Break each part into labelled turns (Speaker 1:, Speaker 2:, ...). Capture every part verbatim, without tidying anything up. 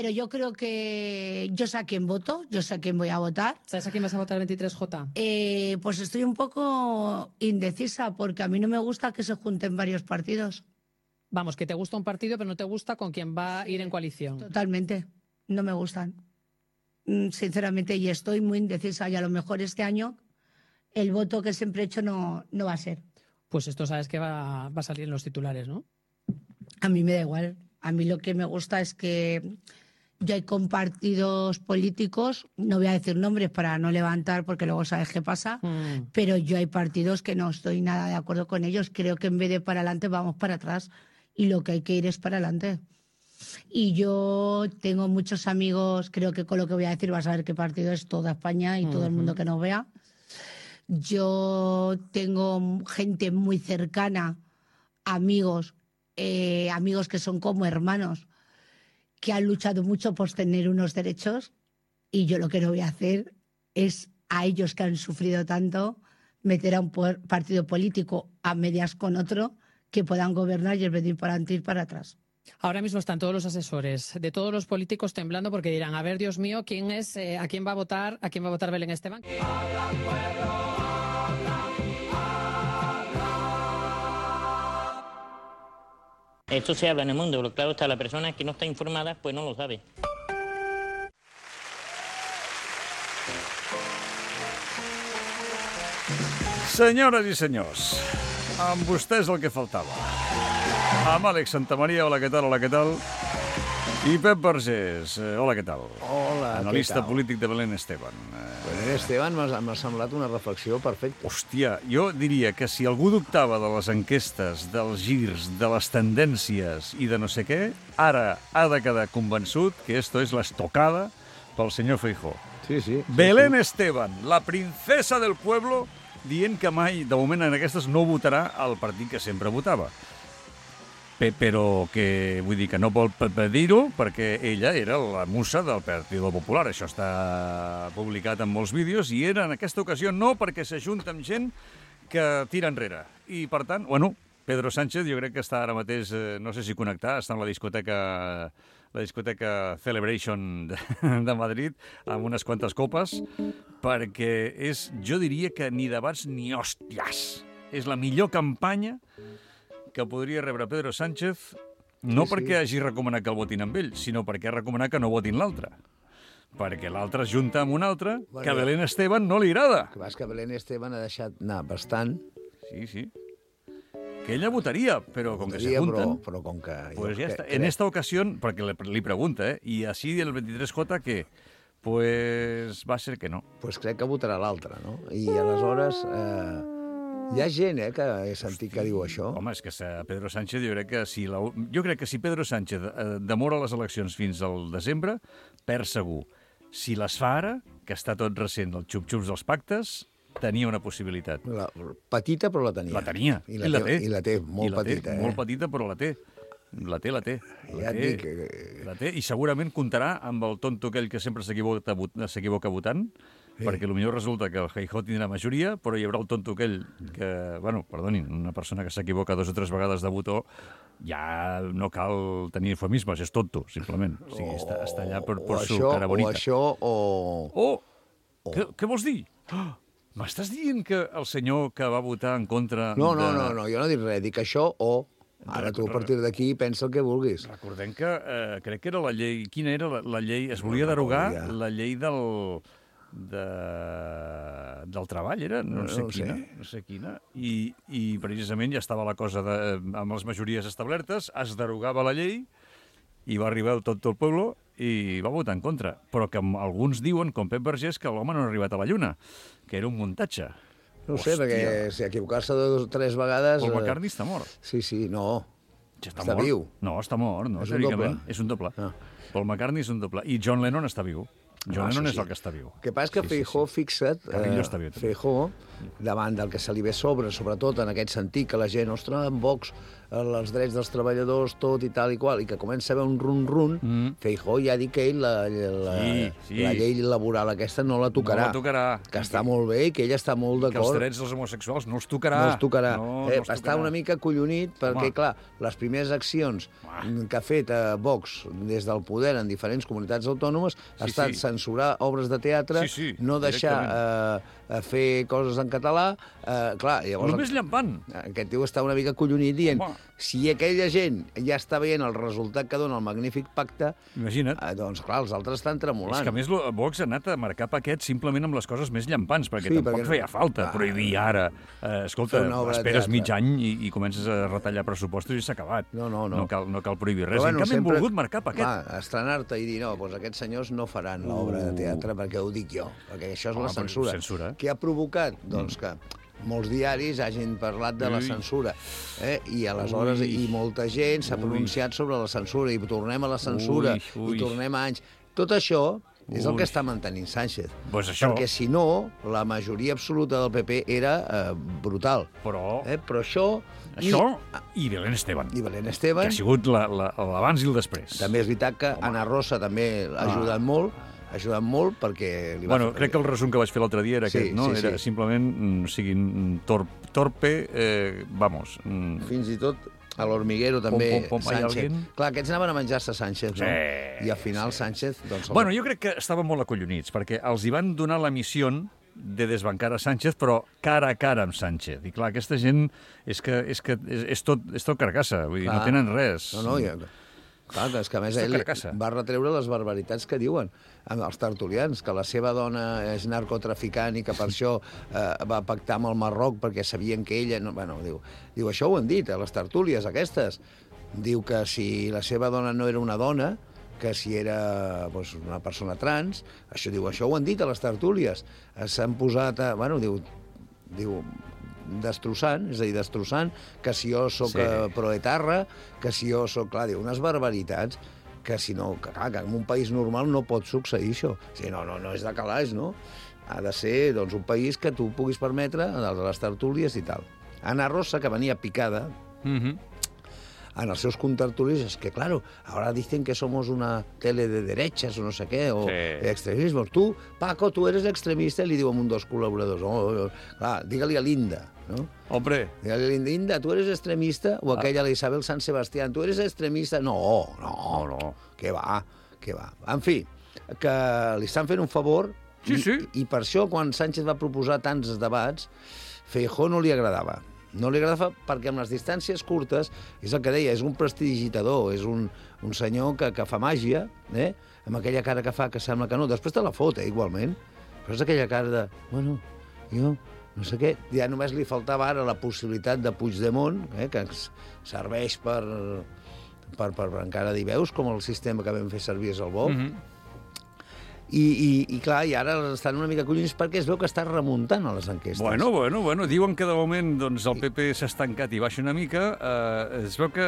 Speaker 1: pero yo creo que yo sé a quién voto, yo sé a quién voy a votar.
Speaker 2: ¿Sabes a quién vas a votar el veintitrés J?
Speaker 1: Eh, pues estoy un poco indecisa, porque a mí no me gusta que se junten varios partidos.
Speaker 2: Vamos, que te gusta un partido, pero no te gusta con quién va a ir en coalición.
Speaker 1: Totalmente, no me gustan, sinceramente, y estoy muy indecisa, y a lo mejor este año el voto que siempre he hecho no, no va a ser.
Speaker 2: Pues esto sabes que va, va a salir en los titulares, ¿no?
Speaker 1: A mí me da igual. A mí lo que me gusta es que yo hay con partidos políticos, no voy a decir nombres para no levantar porque luego sabes qué pasa, mm. pero yo hay partidos que no estoy nada de acuerdo con ellos. Creo que en vez de para adelante vamos para atrás y lo que hay que ir es para adelante. Y yo tengo muchos amigos, creo que con lo que voy a decir vas a ver qué partido es toda España y uh-huh. todo el mundo que nos vea. Yo tengo gente muy cercana, amigos, eh, amigos que son como hermanos, que han luchado mucho por tener unos derechos, y yo lo que no voy a hacer es a ellos que han sufrido tanto meter a un partido político a medias con otro que puedan gobernar y el venir para adelante y ir para atrás.
Speaker 2: Ahora mismo están todos los asesores de todos los políticos temblando porque dirán, a ver, Dios mío, ¿quién es, eh, a quién va a votar, a quién va a votar Belén Esteban?
Speaker 3: Esto se habla en el mundo, pero claro está, la persona que no está informada pues no lo sabe.
Speaker 4: Senyores i senyors, amb vostès el que faltava. Amb Àlex Santamaria, hola, què tal, hola, què tal? I Pep Vergés, hola, què tal?
Speaker 5: Hola,
Speaker 4: analista
Speaker 5: què tal?
Speaker 4: polític de Belén Esteban.
Speaker 5: Belén Esteban m'ha semblat una reflexió perfecta.
Speaker 4: Hòstia, jo diria que si algú dubtava de les enquestes, dels girs, de les tendències i de no sé què, ara ha de quedar convençut que esto és l'estocada pel senyor Feijóo.
Speaker 5: Sí, sí. sí
Speaker 4: Belén
Speaker 5: sí.
Speaker 4: Esteban, la princesa del pueblo, dient que mai, de moment en aquestes, no votarà al partit que sempre votava. Però que, vull dir, que no vol dir-ho perquè ella era la musa del Partit Popular. Això està publicat en molts vídeos i era en aquesta ocasió no perquè s'ajunta amb gent que tira enrere. I, per tant, bueno, Pedro Sánchez jo crec que està ara mateix, no sé si connectar, està en la discoteca, la discoteca Celebration de, de Madrid amb unes quantes copes, perquè és, jo diria que ni debats ni hòsties. És la millor campanya que podria rebre Pedro Sánchez, no sí, sí. perquè hagi recomanat que el votin amb ell, sinó perquè ha recomanat que no votin l'altre. Perquè l'altre es junta amb un altre bueno, que a Belén Esteban no li agrada.
Speaker 5: Que vas que Belén Esteban ha deixat anar bastant.
Speaker 4: Sí, sí. Que ella votaria, però com votaria, que se junten...
Speaker 5: Però, però com que...
Speaker 4: Pues ja està. En esta ocasión, perquè li pregunta, eh, i així el veintitrés J, què? Pues va ser que no.
Speaker 5: Pues crec que votarà l'altre, no? I aleshores... Eh... Hi ha gent, eh, que he sentit Hosti. que diu això.
Speaker 4: Home, és que Pedro Sánchez, jo crec que si, la, jo crec que si Pedro Sánchez eh, demora les eleccions fins al desembre, perd segur. Si les fa ara, que està tot recent, el xup-xups dels pactes, tenia una possibilitat.
Speaker 5: La, petita, però la tenia.
Speaker 4: La tenia.
Speaker 5: I la, I la té. I la té, molt la petita.
Speaker 4: Té,
Speaker 5: eh?
Speaker 4: Molt petita, però la té. La té, la té. La,
Speaker 5: ja
Speaker 4: té,
Speaker 5: dic que...
Speaker 4: la té, i segurament comptarà amb el tonto aquell que sempre s'equivoca votant, sí. perquè potser resulta que el Feijóo tindrà majoria, però hi haurà el tonto aquell que, bueno, perdonin, una persona que s'equivoca dos o tres vegades de votó, ja no cal tenir eufemismes, és tonto, simplement. O sigui, està, està allà per, per su cara bonita.
Speaker 5: O això, o...
Speaker 4: Oh! o... Què, què vols dir? Oh! M'estàs dient que el senyor que va votar en contra
Speaker 5: no, no,
Speaker 4: de...
Speaker 5: No, no, no, jo no dic res, dic això o... Ara tu, a partir d'aquí, pensa el que vulguis.
Speaker 4: Recordem que eh, crec que era la llei... Quina era la, la llei? Es volia derogar ja. la llei del... De, del treball, era? No, no sé no quina. Sé. No sé quina. I, I precisament ja estava la cosa de, amb les majories establertes, es derogava la llei i va arribar el tot el poble i va votar en contra. Però que alguns diuen, com Pep Vergés, que l'home no ha arribat a la lluna, que era un muntatge.
Speaker 5: No ho sé, perquè si equivocar-se dos o tres vegades...
Speaker 4: Paul McCartney està mort.
Speaker 5: Sí, sí, no.
Speaker 4: Ja
Speaker 5: està està viu.
Speaker 4: No, està mort. No,
Speaker 5: és un doble.
Speaker 4: És un doble.
Speaker 5: Ah.
Speaker 4: Paul McCartney és un doble. I John Lennon està viu. John
Speaker 5: ah,
Speaker 4: Lennon
Speaker 5: sí,
Speaker 4: és
Speaker 5: sí.
Speaker 4: el que està viu.
Speaker 5: El que passa és que sí, Feijóo, sí, sí. fixa't, eh, Feijóo, davant del que se li ve sobre, sobretot en aquest sentit, que la gent, ostres, en Vox, els drets dels treballadors, tot i tal i qual, i que comença a haver un run-run, mm. Feijóo ja ha dit que ell la, la, sí, sí. la llei laboral aquesta no la tocarà.
Speaker 4: No la tocarà.
Speaker 5: Que està molt bé i que ell està molt d'acord.
Speaker 4: Que els drets dels homosexuals no els tocarà.
Speaker 5: No els tocarà.
Speaker 4: No,
Speaker 5: eh,
Speaker 4: no els
Speaker 5: està
Speaker 4: tocarà.
Speaker 5: una mica collonit perquè, Home. clar, les primeres accions Home. que ha fet eh, Vox des del poder en diferents comunitats autònomes ha sí, estat sí. censurar obres de teatre, sí, sí, no deixar eh, fer coses en català. Eh, clar, llavors...
Speaker 4: Només llampant.
Speaker 5: Aquest tio està una mica collonit dient Home. si aquella gent ja està veient el resultat que dona el magnífic pacte,
Speaker 4: imagina't.
Speaker 5: Eh, doncs clar, els altres estan tremolant.
Speaker 4: És que a més Vox ha anat a marcar paquet simplement amb les coses més llampants, perquè sí, tampoc perquè... feia falta ah, prohibir ara. Eh, escolta, esperes mig any i, i comences a retallar pressupostos i s'ha acabat.
Speaker 5: No, no, no.
Speaker 4: No cal, no cal prohibir res.
Speaker 5: Però, bueno,
Speaker 4: en canvi
Speaker 5: sempre...
Speaker 4: hem volgut marcar paquet.
Speaker 5: Clar, estrenar-te i dir, no, doncs aquests senyors no faran l'obra de teatre perquè ho dic jo, perquè això és oh, la censura.
Speaker 4: censura.
Speaker 5: Què ha provocat? Mm. Doncs que molts diaris hagin parlat de Ui. la censura, eh? I aleshores Ui. i molta gent s'ha pronunciat sobre la censura, i tornem a la censura, Ui. Ui. i tornem a anys. Tot això és el que està mantenint Sánchez.
Speaker 4: Pues això...
Speaker 5: Perquè, si no, la majoria absoluta del P P era eh, brutal.
Speaker 4: Però...
Speaker 5: Eh? Però això...
Speaker 4: Això i, i Belén Esteban.
Speaker 5: I Belén Esteban.
Speaker 4: Que ha sigut l'abans i el després.
Speaker 5: També és veritat que Home. Anna Rosa també ha ajudat ah. molt, ha ajudat molt perquè... Li va
Speaker 4: bueno,
Speaker 5: fer...
Speaker 4: crec que el resum que vaig fer l'altre dia era
Speaker 5: sí,
Speaker 4: aquest, no?
Speaker 5: Sí,
Speaker 4: Era
Speaker 5: sí.
Speaker 4: simplement, o sigui, tor torpe, eh, vamos...
Speaker 5: Fins i tot a l'Hormiguero també,
Speaker 4: pom, pom, pom,
Speaker 5: Sánchez. Clar, aquests anaven a menjar-se Sánchez, no?
Speaker 4: Sí,
Speaker 5: I al final
Speaker 4: sí.
Speaker 5: Sánchez... Doncs,
Speaker 4: bueno, jo crec que estaven molt acollonits, perquè els hi van donar la missió de desbancar a Sánchez, però cara a cara amb Sánchez. I clar, aquesta gent és que és, que és, és, tot, és tot carcassa, vull dir, clar. no tenen res.
Speaker 5: No, no, ja... Clar, és que a més ell va retreure les barbaritats que diuen els tertulians, que la seva dona és narcotraficant i que per això eh, va pactar amb el Marroc perquè sabien que ella... No, bueno, diu, diu, això ho han dit, a les tertúlies aquestes. Diu que si la seva dona no era una dona, que si era doncs, una persona trans, això diu, això ho han dit a les tertúlies. S'han posat a... Bueno, diu... diu destrossant, és a dir, destrossant, que si jo sóc sí. proetarra, que si jo sóc... Clar, diu, unes barbaritats que si no... Que, clar, que en un país normal no pot succeir això. O sigui, no, no, no és de calaix, no? Ha de ser, doncs, un país que tu puguis permetre a les tertúlies i tal. Ana Rosa, que venia picada, mm-hmm. en els seus contertulis, és que, claro, ahora dicen que somos una tele de derechas o no sé què, o sí. extremismos. Tu, Paco, tu eres extremista, li diu a un dels col·laboradors. Oh, oh, clar, digue-li a Linda, no?
Speaker 4: Hombre.
Speaker 5: Digue-li a Linda, Linda, tu eres extremista? O aquella, la Isabel San Sebastián, tu eres extremista? No, no, no, què va, què va. En fi, que li estan fent un favor,
Speaker 4: sí,
Speaker 5: i,
Speaker 4: sí.
Speaker 5: i per això, quan Sánchez va proposar tants debats, Feijóo no li agradava. No li agradava perquè amb les distàncies curtes, és el que deia, és un prestidigitador, és un, un senyor que, que fa màgia, eh? Amb aquella cara que fa que sembla que no. Després te la fot, eh, igualment. Però és aquella cara de, bueno, jo no sé què. Ja només li faltava ara la possibilitat de Puigdemont, eh, que serveix per, per, per encara dir, veus com el sistema que vam fer servir és el bo. Mm-hmm. I, i, i clar, i ara estan una mica collins perquè es veu que està remuntant a les enquestes.
Speaker 4: Bueno, bueno, bueno, diuen que de moment doncs, el P P s'ha estancat i baixa una mica. Eh, es veu que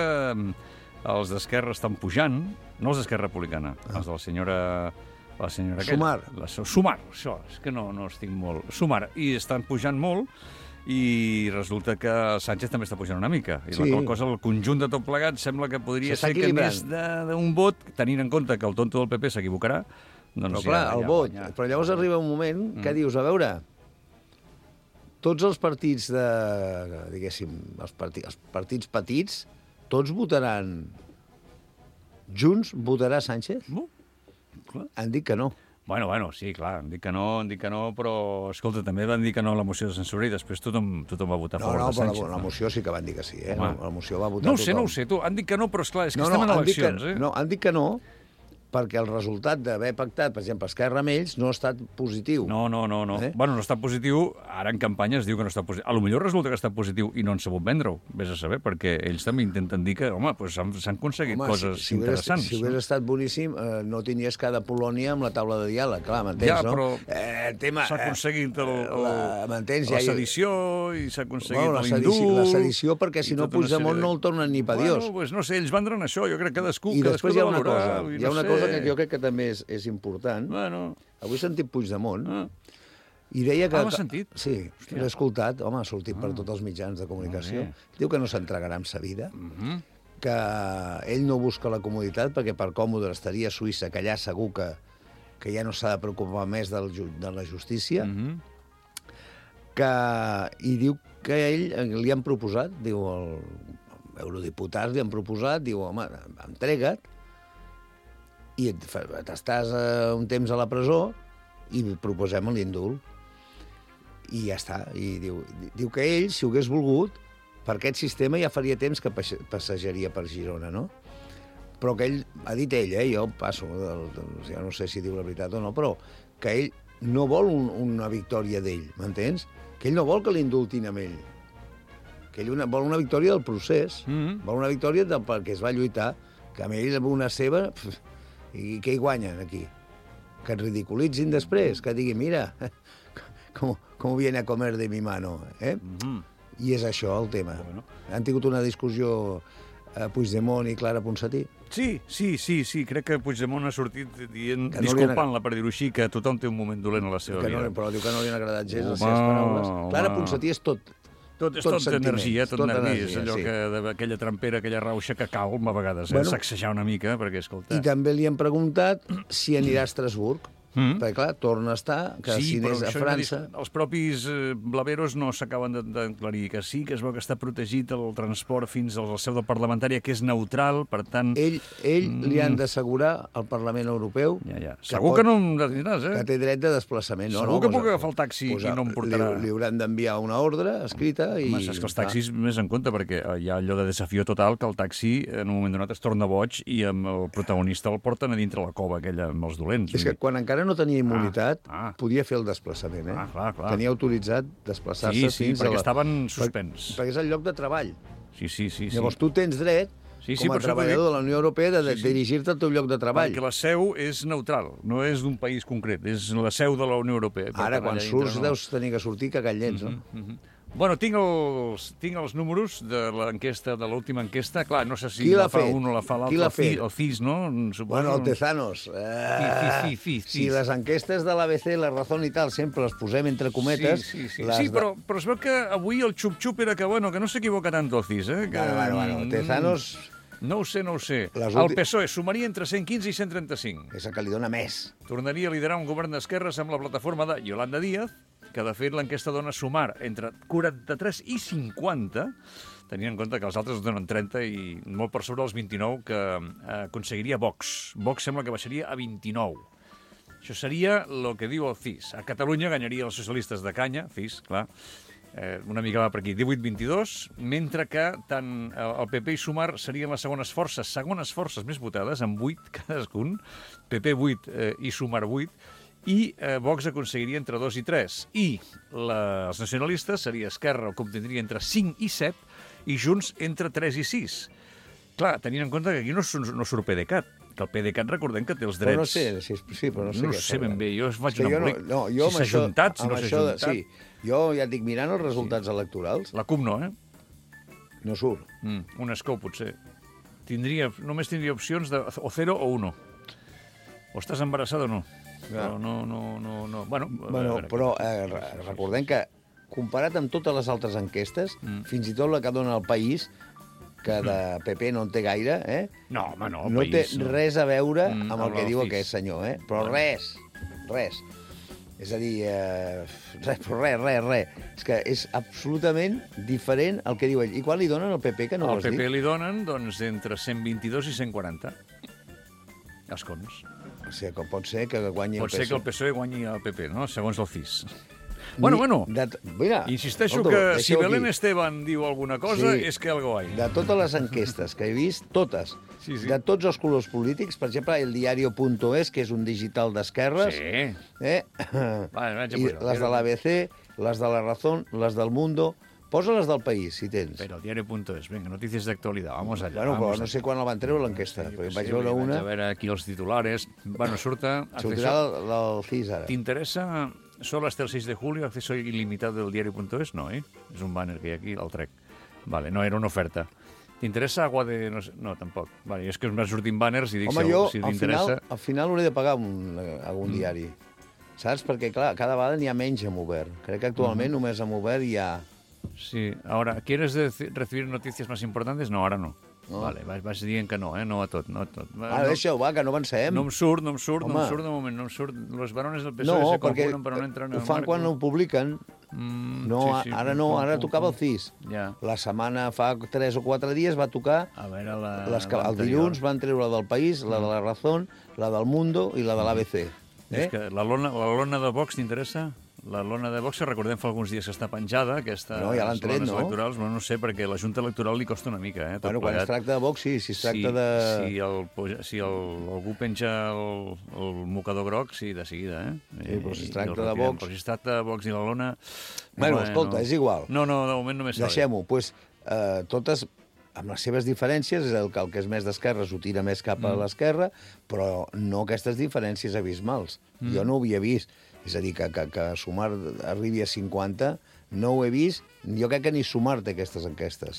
Speaker 4: els d'Esquerra estan pujant, no els d'Esquerra Republicana, ah. els de la senyora... La senyora
Speaker 5: Sumar.
Speaker 4: La, Sumar, això, és que no, no estic molt... Sumar, i estan pujant molt, i resulta que Sánchez també està pujant una mica. I sí. la qual cosa, el conjunt de tot plegat, sembla que podria ser que més d'un vot, tenint en compte que el tonto del P P s'equivocarà.
Speaker 5: Doncs però clar, ja, el vot. Ja, però llavors ja. arriba un moment que mm. dius, a veure, tots els partits de, diguéssim, els partits, els partits petits, tots votaran junts, votarà Sánchez?
Speaker 4: No, clar.
Speaker 5: Han dit que no.
Speaker 4: Bueno, bueno, sí, clar, han dit que no, han dit que no, però, escolta, també van dir que no a la moció de censura i després tothom, tothom va votar a favor
Speaker 5: no, no,
Speaker 4: de Sánchez.
Speaker 5: No, no, la moció sí que van dir que sí, eh?
Speaker 4: Home.
Speaker 5: La moció va votar
Speaker 4: no ho sé,
Speaker 5: tothom.
Speaker 4: No ho sé, tu, han dit que no, però esclar, és que
Speaker 5: no,
Speaker 4: estem
Speaker 5: no,
Speaker 4: en eleccions,
Speaker 5: que,
Speaker 4: eh?
Speaker 5: No, han dit que no, perquè el resultat d'haver pactat, per exemple, Esquerra amb ells, no ha estat positiu.
Speaker 4: No, no, no. no. Eh? Bueno, no està positiu, ara en campanya es diu que no està positiu. A lo millor resulta que està positiu i no han sabut vendre-ho, vés a saber, perquè ells també intenten dir que, home, pues s'han aconseguit home, coses si, si interessants.
Speaker 5: Si hagués no? estat boníssim, eh, no tenies cada Polònia amb la taula de diàleg, clar, m'entens,
Speaker 4: ja,
Speaker 5: no?
Speaker 4: però
Speaker 5: eh, tema,
Speaker 4: s'ha aconseguit el, el,
Speaker 5: la,
Speaker 4: la sedició i s'ha aconseguit
Speaker 5: bueno, la
Speaker 4: l'hindú...
Speaker 5: Sedició, la sedició, perquè si no Puigdemont de... no el tornen ni pa Dios.
Speaker 4: Bueno, pues no sé, ells vendran això, jo crec que cadascú...
Speaker 5: I després hi ha una cosa,
Speaker 4: hi
Speaker 5: ha una cosa que jo crec que també és, és important.
Speaker 4: Bueno.
Speaker 5: Avui he sentit Puigdemont, ah. I deia que...
Speaker 4: Ah, l'has sentit?
Speaker 5: Sí, l'he escoltat. Home, ha sortit per tots els mitjans de comunicació. Diu que no s'entregarà amb sa vida, que ell no busca la comoditat perquè per còmode estaria a Suïssa, que allà segur que, que ja no s'ha de preocupar més del, de la justícia, que, i diu que a ell li han proposat, diu, el eurodiputats li han proposat, diu, home, entrega't, i t'estàs un temps a la presó i proposem l'indult. I ja està. I diu, diu que ell, si ho hagués volgut, per aquest sistema ja faria temps que passejaria per Girona, no? Però que ell, ha dit ell, eh, jo passo, del, del, ja no sé si diu la veritat o no, però que ell no vol un, una victòria d'ell, m'entens? Que ell no vol que l'indultin amb ell. Que ell una, vol una victòria del procés, mm-hmm. vol una victòria del perquè es va lluitar, que amb ell, amb una seva, pf, i què hi guanyen aquí? Que et ridiculitzin després, que diguin, mira, com, com viene a comer de mi mano, eh? Mm-hmm. I és això el tema. Bueno. Han tingut una discussió a Puigdemont i Clara Ponsatí?
Speaker 4: Sí, sí, sí, sí. Crec que Puigdemont ha sortit dient, no disculpant-la per dir-ho així, que tothom té un moment dolent a la seva
Speaker 5: que
Speaker 4: vida.
Speaker 5: No, però diu que no li han agradat gens les seves paraules. Clara Ponsatí és tot.
Speaker 4: Tot és tot, tot energia, tot, tot nervi. És allò sí. que d'aquella trampera, aquella rauxa que calma a vegades, eh? Bueno, sacsejar una mica, perquè, escolta...
Speaker 5: I també li han preguntat si anirà a Estrasburg. Mm. Perquè, clar, torna a estar, que
Speaker 4: sí,
Speaker 5: si anés a França...
Speaker 4: Dit, els propis eh, blaveros no s'acaben d'aclarir que sí, que es veu que està protegit el transport fins a la seu del parlamentària, que és neutral, per tant...
Speaker 5: Ell, ell mm. li han d'assegurar al Parlament Europeu...
Speaker 4: Ja, ja. Que Segur pot, que no em detinaràs, eh?
Speaker 5: Que té dret de desplaçament.
Speaker 4: Segur
Speaker 5: no, no,
Speaker 4: que
Speaker 5: posa,
Speaker 4: puc agafar el taxi posa, i no em portarà...
Speaker 5: Li, li hauran d'enviar una ordre escrita i...
Speaker 4: Home, és que els taxis, més en compte, perquè hi ha allò de desafió total, que el taxi en un moment donat es torna boig i amb el protagonista el porten a dintre la cova aquella amb els dolents.
Speaker 5: És que quan encara no tenia immunitat, Ah, ah. podia fer el desplaçament, eh?
Speaker 4: Ah, clar, clar.
Speaker 5: Tenia autoritzat desplaçar-se
Speaker 4: sí, sí,
Speaker 5: fins a la...
Speaker 4: Sí, perquè estaven suspens.
Speaker 5: Per, perquè és el lloc de treball.
Speaker 4: Sí, sí, sí.
Speaker 5: Llavors
Speaker 4: sí.
Speaker 5: tu tens dret, sí, sí, com a treballador de la Unió Europea, de sí, sí. dirigir-te al teu lloc de treball.
Speaker 4: Perquè la seu és neutral, no és d'un país concret, és la seu de la Unió Europea.
Speaker 5: Ara, quan surts, no. deus tenir que sortir cagallents, mm -hmm, no? Mm -hmm.
Speaker 4: Bueno, tinc els, tinc els números de l'enquesta, de l'última enquesta. Clar, no sé si la fa un o la fa l'altre. El, el C I S, no? Suposo.
Speaker 5: Bueno, el Tezanos. Eh,
Speaker 4: fi, fi, fi, fi,
Speaker 5: si les enquestes de l'A B C, la Razón i tal, sempre les posem entre cometes...
Speaker 4: Sí, sí, sí. sí però, però es veu que avui el xup-xup era que, bueno, que no s'equivoca tant el C I S, eh? Que,
Speaker 5: bueno, bueno, bueno, el Tezanos...
Speaker 4: No ho sé, no ho sé.
Speaker 5: Les
Speaker 4: el P S O E sumaria entre cent quinze i cent trenta-cinc.
Speaker 5: És el que li dona més.
Speaker 4: Tornaria a liderar un govern d'esquerres amb la plataforma de Yolanda Díaz, que de fet l'enquesta dona sumar entre quaranta-tres i cinquanta, tenint en compte que els altres donen trenta i molt per sobre els vint-i-nou que eh, aconseguiria Vox. Vox sembla que baixaria a vint-i-nou. Això seria el que diu el C I S. A Catalunya guanyaria els socialistes de canya, C I S, clar, eh, una mica va per aquí, divuit vint-i-dos, mentre que tant el P P i Sumar serien les segones forces, segones forces més votades, amb vuit cadascun, P P vuit eh, i Sumar vuit, i eh, Vox aconseguiria entre dos i tres. I la, els nacionalistes seria Esquerra, que obtindria entre cinc i set, i Junts entre tres i sis. Clar, tenint en compte que aquí no, no surt PDeCAT, que el PDeCAT recordem que té els drets...
Speaker 5: Però no sé, sí, sí però no sé
Speaker 4: no
Speaker 5: què.
Speaker 4: No sé ben bé, jo es faig
Speaker 5: sí,
Speaker 4: un embolic.
Speaker 5: No, no, jo
Speaker 4: si s'ha ajuntat, si no s'ha ajuntat...
Speaker 5: Sí, jo ja et dic, mirant els resultats sí. electorals...
Speaker 4: La C U P no, eh?
Speaker 5: No surt.
Speaker 4: Mm, un escó, potser. Tindria, només tindria opcions de o zero o uno. O estàs embarassada o no.
Speaker 5: Ja.
Speaker 4: Però no, no, no, no... Bueno,
Speaker 5: bueno però eh, recordem que, comparat amb totes les altres enquestes, mm. fins i tot la que dona el País, que de P P no en té gaire, eh?
Speaker 4: No, home, no, el
Speaker 5: no
Speaker 4: País...
Speaker 5: té res a veure amb
Speaker 4: mm,
Speaker 5: el que diu
Speaker 4: fis.
Speaker 5: aquest senyor, eh? Però res, res. És a dir, eh, res, però res, res, res. És que és absolutament diferent el que diu ell. I quan li donen al P P, que no ho has dit?
Speaker 4: Al P P li donen, doncs, entre cent vint-i-dos i cent quaranta escons.
Speaker 5: O sigui, que pot ser que guanyi
Speaker 4: pot
Speaker 5: el P S O E.
Speaker 4: Pot ser que el P S O E guanyi el P P, no? Segons el C I S. Bueno, bueno,
Speaker 5: de, mira,
Speaker 4: insisteixo
Speaker 5: escolta,
Speaker 4: que si Belén aquí. Esteban diu alguna cosa sí, és que algo hay.
Speaker 5: De totes les enquestes que he vist, totes, sí, sí. de tots els colors polítics, per exemple, el diario punto es, que és un digital d'esquerres,
Speaker 4: sí.
Speaker 5: eh?
Speaker 4: vale,
Speaker 5: i les de l'A B C, les de La Razón, les del Mundo... Posa les del País, si tens.
Speaker 4: Pero diario punto es, venga, noticias de actualidad, vamos allá.
Speaker 5: Bueno,
Speaker 4: vamos
Speaker 5: però no sé quan la van treure l'enquesta, sí, perquè vaig veure una...
Speaker 4: Vaig a veure aquí els titulares. Bueno, surta...
Speaker 5: Sortirà del, del C I S ara.
Speaker 4: ¿T'interesa solo hasta el seis de julio acceso ilimitado del diario punto es? No, eh? És un banner que hi ha aquí, el trec. Vale, no, era una oferta. T'interessa agua de... No, sé, no tampoc. Vale, és que m'han sortit banners i dic...
Speaker 5: Home, jo,
Speaker 4: si
Speaker 5: al, final, al final hauré de pagar un, algun mm. diari. Saps? Perquè, clar, cada vegada n'hi ha menys amb obert. Crec que actualment mm. només amb obert hi ha...
Speaker 4: Sí, ahora, ¿quieres recibir noticias más importantes? No, ara no. No. Vale, vas, vas dient que no, eh? No a tot, no a tot.
Speaker 5: Va, Ara, no, deixa-ho, va, que no avancem.
Speaker 4: No em surt, no em surt, Home. no em surt de moment, no em surt. Los varones del P S O E no, se confunen, però no entren...
Speaker 5: No, ho fan
Speaker 4: marc...
Speaker 5: quan ho publiquen. Mm, no, sí, sí, ara no, ara tocava el C I S.
Speaker 4: Ja.
Speaker 5: La setmana, fa tres o quatre dies, va tocar...
Speaker 4: A veure, la...
Speaker 5: Les que, el dilluns van treure la del País, la de la Razón, la del Mundo i la de l'A B C.
Speaker 4: Eh? És que la lona, la lona de Vox t'interessa? La lona de Vox, recordem fa alguns dies que està penjada, aquesta...
Speaker 5: No, ja l'han tret, no?
Speaker 4: Electorals, no, no sé, perquè la Junta Electoral li costa una mica, eh?
Speaker 5: Bueno, quan es tracta de Vox, sí, si es tracta
Speaker 4: si,
Speaker 5: de...
Speaker 4: Si, el, si el, algú penja el, el mocador groc, sí, de seguida, eh?
Speaker 5: Sí, però si es tracta de
Speaker 4: retirem.
Speaker 5: Vox...
Speaker 4: Però si es tracta de Vox i la lona...
Speaker 5: Bueno, bueno escolta, és igual.
Speaker 4: No, no, de moment només saber.
Speaker 5: Deixem-ho, doncs, eh, totes... amb les seves diferències, el que, el que és més d'esquerra s'ho tira més cap a mm. l'esquerra, però no aquestes diferències abismals. Mm. Jo no ho havia vist. És a dir, que, que, que Sumar arribi a cinquanta, no ho he vist, jo crec que ni Sumar té aquestes enquestes.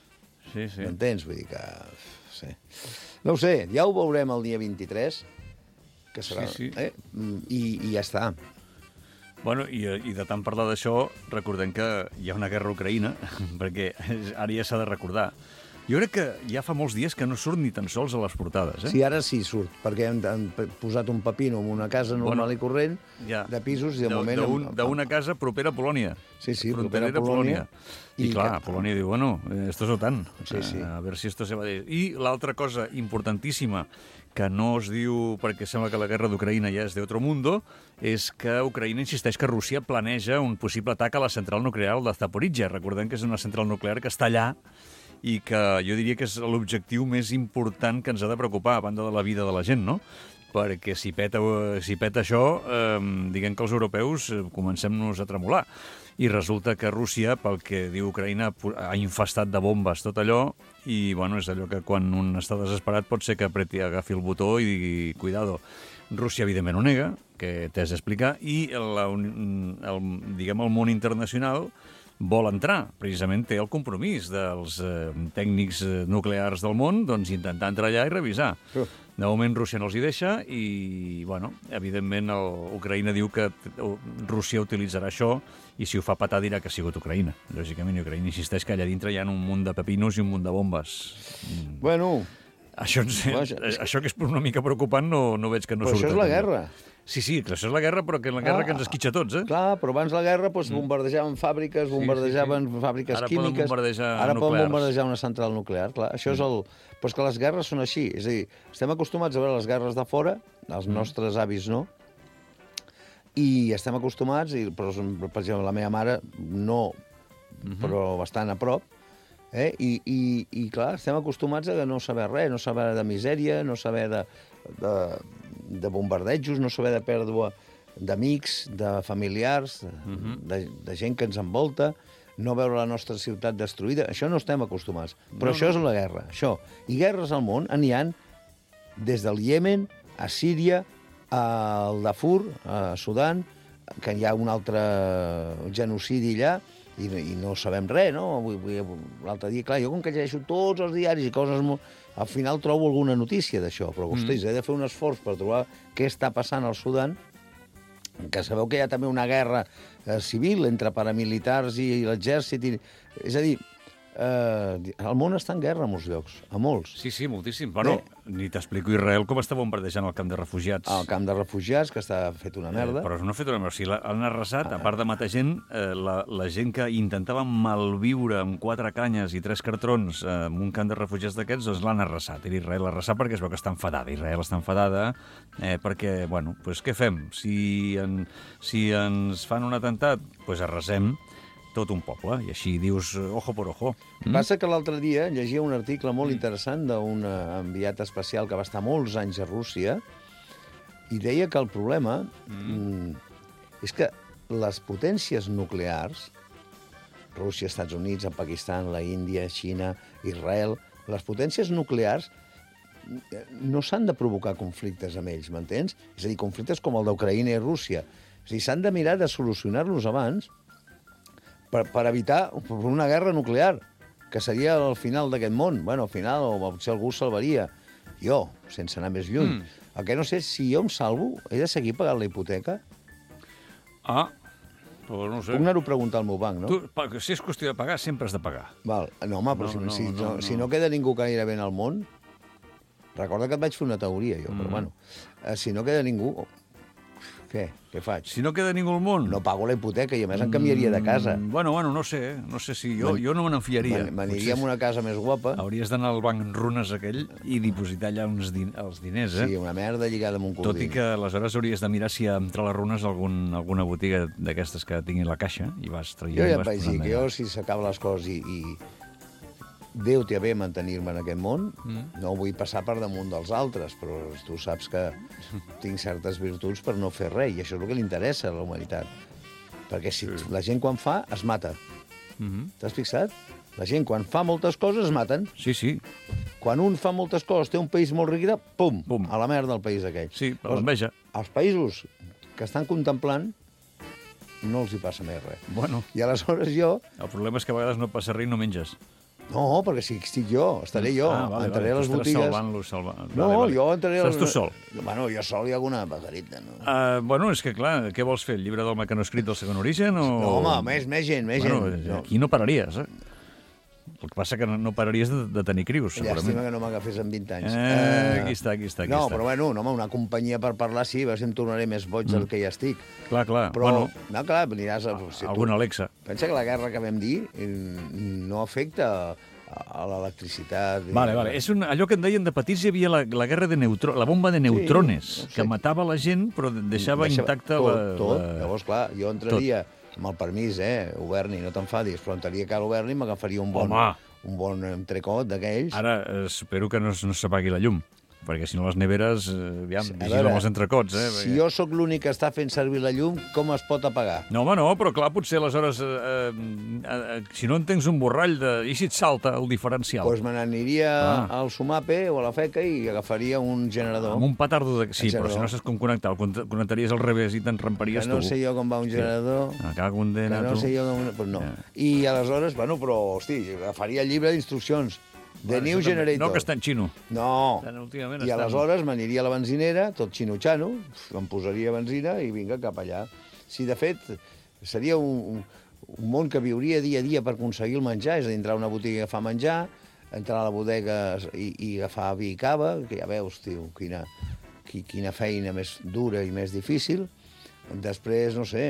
Speaker 4: Sí, sí.
Speaker 5: M'entens? Vull dir que... Sí. No ho sé, ja ho veurem el dia vint-i-tres, que serà...
Speaker 4: Sí, sí.
Speaker 5: Eh? I, I ja està.
Speaker 4: Bueno, i, i de tant parlar d'això, recordem que hi ha una guerra a Ucraïna, perquè ara ja s'ha de recordar. Jo crec que ja fa molts dies que no surt ni tan sols a les portades, eh?
Speaker 5: Sí, ara sí surt, perquè han, han posat un pepino en una casa normal bueno, i corrent
Speaker 4: ja.
Speaker 5: de pisos i de, de moment...
Speaker 4: D'una un, casa propera a Polònia.
Speaker 5: Sí, sí, propera a Polònia.
Speaker 4: I, I clar, que... Polònia diu, bueno, esto es OTAN.
Speaker 5: Sí, sí.
Speaker 4: A veure si esto se va dir. I l'altra cosa importantíssima que no es diu perquè sembla que la guerra d'Ucraïna ja és d'altre mundo, és que Ucraïna insisteix que Rússia planeja un possible atac a la central nuclear de Zaporizhia. Recordem que és una central nuclear que està allà i que jo diria que és l'objectiu més important que ens ha de preocupar, a banda de la vida de la gent, no? Perquè si peta, si peta això, eh, diguem que els europeus comencem-nos a tremolar. I resulta que Rússia, pel que diu Ucraïna, ha infestat de bombes tot allò, i bueno, és allò que quan un està desesperat pot ser que apreti, agafi el botó i digui, cuidado. Rússia, evidentment, ho nega, que t'has d'explicar, i la, el, diguem, el món internacional vol entrar. Precisament té el compromís dels eh, tècnics nuclears del món doncs, intentar entrar allà i revisar. Uh. De moment Rússia no els hi deixa i, bueno, evidentment, el, Ucraïna diu que Rússia utilitzarà això i si ho fa patar dirà que ha sigut Ucraïna. Lògicament, Ucraïna insisteix que allà dintre hi ha un munt de pepinos i un munt de bombes.
Speaker 5: Mm. Bueno...
Speaker 4: Això, ens, Vaja, això que és una mica preocupant no, no veig que no
Speaker 5: surt. Però això és la guerra.
Speaker 4: Sí, sí, això és la guerra, però que la guerra ah, que ens esquitxa tots, eh?
Speaker 5: Clar, però abans la guerra doncs, bombardejaven fàbriques, bombardejaven sí, sí, sí. fàbriques
Speaker 4: ara
Speaker 5: químiques...
Speaker 4: Poden bombardejar
Speaker 5: ara
Speaker 4: nuclears.
Speaker 5: poden bombardejar una central nuclear, clar. Això mm. és el... Però és que les guerres són així. És a dir, estem acostumats a veure les guerres de fora, els mm. nostres avis no, i estem acostumats, i, però, per exemple, la meva mare no, mm-hmm. però bastant a prop, eh? I, i, i clar, estem acostumats a no saber res, no saber de misèria, no saber de, de, de bombardejos, no saber de pèrdua d'amics, de familiars, uh-huh. de, de gent que ens envolta, no veure la nostra ciutat destruïda. Això no estem acostumats. Però no, això no. és la guerra, això. I guerres al món n'hi ha des del Iemen a Síria, al Darfur, a Sudan, que hi ha un altre genocidi allà, i, i no sabem res, no? L'altre dia, clar, jo com que llegeixo tots els diaris i coses molt... Al final trobo alguna notícia d'això, però, ostres, mm. he de fer un esforç per trobar què està passant al Sudan, que sabeu que hi ha també una guerra eh, civil entre paramilitars i, i l'exèrcit. I... És a dir, eh, el món està en guerra a molts llocs, a molts.
Speaker 4: Sí, sí, moltíssim. Bueno, Bé, ni t'explico Israel com està bombardejant el camp de refugiats.
Speaker 5: El camp de refugiats, que està fet una merda.
Speaker 4: Eh, però no ha fet una merda. O sigui, l'han arrasat, a part de matar gent, eh, la, la gent que intentava malviure amb quatre canyes i tres cartrons eh, en un camp de refugiats d'aquests, doncs l'han arrasat. I Israel l'ha arrasat perquè es veu que està enfadada. Israel està enfadada eh, perquè, bueno, doncs què fem? Si, en, si ens fan un atemptat, doncs arrasem tot un poble, i així dius ojo por ojo.
Speaker 5: Mm? Passa que l'altre dia llegia un article molt interessant d'un enviat especial que va estar molts anys a Rússia i deia que el problema mm. és que les potències nuclears, Rússia, Estats Units, el Pakistan, la Índia, Xina, Israel, les potències nuclears no s'han de provocar conflictes amb ells, m'entens? És a dir, conflictes com el d'Ucraïna i Rússia. És a dir, s'han de mirar de solucionar-los abans Per, per evitar una guerra nuclear, que seria el final d'aquest món. Bueno, al final, o potser algú salvaria. Jo, sense anar més lluny. Mm. El que no sé, si jo em salvo, he de seguir pagant la hipoteca?
Speaker 4: Ah, però no sé.
Speaker 5: Puc anar-ho a preguntar al meu banc, no?
Speaker 4: Tu, si és qüestió de pagar, sempre has de pagar.
Speaker 5: Val. No, home, però
Speaker 4: No,
Speaker 5: si,
Speaker 4: no,
Speaker 5: si,
Speaker 4: no,
Speaker 5: no,
Speaker 4: no.
Speaker 5: si no queda ningú gairebé en el món... Recorda que et vaig fer una teoria, jo,
Speaker 4: Mm.
Speaker 5: però bueno. Eh, si no queda ningú... Què? Què faig?
Speaker 4: Si no queda ningú al món...
Speaker 5: No pago la hipoteca i a més em canviaria de casa.
Speaker 4: Mm, Bueno, bueno, no sé, eh? no sé si jo, jo no me n'enfiaria.
Speaker 5: Me- M'aniria a una casa més guapa.
Speaker 4: Hauries d'anar al banc runes aquell i dipositar allà uns din els diners, eh?
Speaker 5: Sí, una merda lligada amb un cordell.
Speaker 4: Tot i que aleshores hauries de mirar si entre les runes algun, alguna botiga d'aquestes que tingui la caixa i vas traient...
Speaker 5: Jo ja
Speaker 4: i vas
Speaker 5: et vaig dir
Speaker 4: posant
Speaker 5: que
Speaker 4: allà.
Speaker 5: jo, si s'acaben les coses i, i Déu té a bé mantenir-me en aquest món, mm. no vull passar per damunt dels altres, però tu saps que tinc certes virtuts per no fer res, i això és el que li interessa a la humanitat. Perquè si sí. la gent quan fa, es mata.
Speaker 4: Mm -hmm.
Speaker 5: T'has fixat? La gent quan fa moltes coses es maten.
Speaker 4: Sí, sí.
Speaker 5: Quan un fa moltes coses, té un país molt ric, pum,
Speaker 4: Pum.
Speaker 5: a la merda el país aquell.
Speaker 4: Sí, per l'enveja.
Speaker 5: Els països que estan contemplant no els hi passa més res.
Speaker 4: Bueno,
Speaker 5: I aleshores jo...
Speaker 4: el problema és que a vegades no passa res i no menges.
Speaker 5: No, perquè si estic jo, estaré jo.
Speaker 4: Ah, vale,
Speaker 5: entraré
Speaker 4: vale.
Speaker 5: a les
Speaker 4: Tu estaràs
Speaker 5: botigues...
Speaker 4: salvant-lo, salvant...
Speaker 5: No,
Speaker 4: vale, vale.
Speaker 5: jo entraré...
Speaker 4: Estàs tu sol?
Speaker 5: Bueno, jo sol i alguna pajarita, no?
Speaker 4: Uh, bueno, és que clar, què vols fer? El llibre del mecanoscrit del segon origen o...
Speaker 5: No, home, més, més gent, més
Speaker 4: bueno,
Speaker 5: gent. No.
Speaker 4: Aquí no pararies, eh? El que passa que no, no pararies de, de tenir crius, segurament.
Speaker 5: Llàstima que no m'agafés amb vint anys.
Speaker 4: Eh, aquí està, aquí està, aquí
Speaker 5: no,
Speaker 4: està.
Speaker 5: però bueno, no, home, una companyia per parlar, sí, a veure si em tornaré més boig del que ja estic.
Speaker 4: Clar, clar.
Speaker 5: Però,
Speaker 4: Bueno,
Speaker 5: no, clar, aniràs a... Si tu-
Speaker 4: alguna Alexa.
Speaker 5: Pensa que la guerra que vam dir eh, no afecta a, a l'electricitat. i-
Speaker 4: Vale, vale. És un, allò que en deien de petits, hi havia la, la guerra de neutrones, la bomba de neutrones,
Speaker 5: no sé.
Speaker 4: que matava la gent però deixava, intacta
Speaker 5: tot,
Speaker 4: la...
Speaker 5: Tot,
Speaker 4: la...
Speaker 5: llavors, clar, jo entraria amb el permís, eh, Oberni, no t'enfadis, però entraria a Cal Oberni i m'agafaria un bon...
Speaker 4: Home!
Speaker 5: un bon entrecot d'aquells.
Speaker 4: Ara eh, espero que no, no s'apagui la llum, perquè si no les neveres, eh, aviam,
Speaker 5: A
Speaker 4: vigila
Speaker 5: veure,
Speaker 4: amb els entrecots, eh?
Speaker 5: Si
Speaker 4: perquè-
Speaker 5: jo sóc l'únic que està fent servir la llum, com es pot apagar?
Speaker 4: No, home, no, però clar, potser aleshores, eh, eh, eh, si no en tens un borrall de... I si et salta el diferencial?
Speaker 5: Doncs me n'aniria
Speaker 4: Ah.
Speaker 5: al Sumape o a la Feca i agafaria un generador.
Speaker 4: Amb un petardo de... Sí,
Speaker 5: Un
Speaker 4: però si
Speaker 5: generador.
Speaker 4: no saps com connectar, el connect- connectaries al revés i te'n
Speaker 5: Que
Speaker 4: ramparies
Speaker 5: no
Speaker 4: tu.
Speaker 5: sé jo com va un generador...
Speaker 4: Ah, cago en
Speaker 5: Que
Speaker 4: dena,
Speaker 5: no
Speaker 4: tu.
Speaker 5: sé jo com... Pues no.
Speaker 4: Ja.
Speaker 5: I aleshores, bueno, però, hosti, agafaria el llibre d'instruccions. The New
Speaker 4: Això també-
Speaker 5: Generator.
Speaker 4: No, que està en xino.
Speaker 5: No.
Speaker 4: Tant últimament
Speaker 5: I
Speaker 4: estan-
Speaker 5: aleshores m'aniria a la benzinera, tot xino-xano, em posaria benzina i vinga cap allà. Si, de fet, seria un, un, un món que viuria dia a dia per aconseguir el menjar, és a dir, entrar a una botiga i agafar menjar, entrar a la bodega i, i agafar vi i cava, que ja veus, tio, quina, qui- quina feina més dura i més difícil. Després, no sé,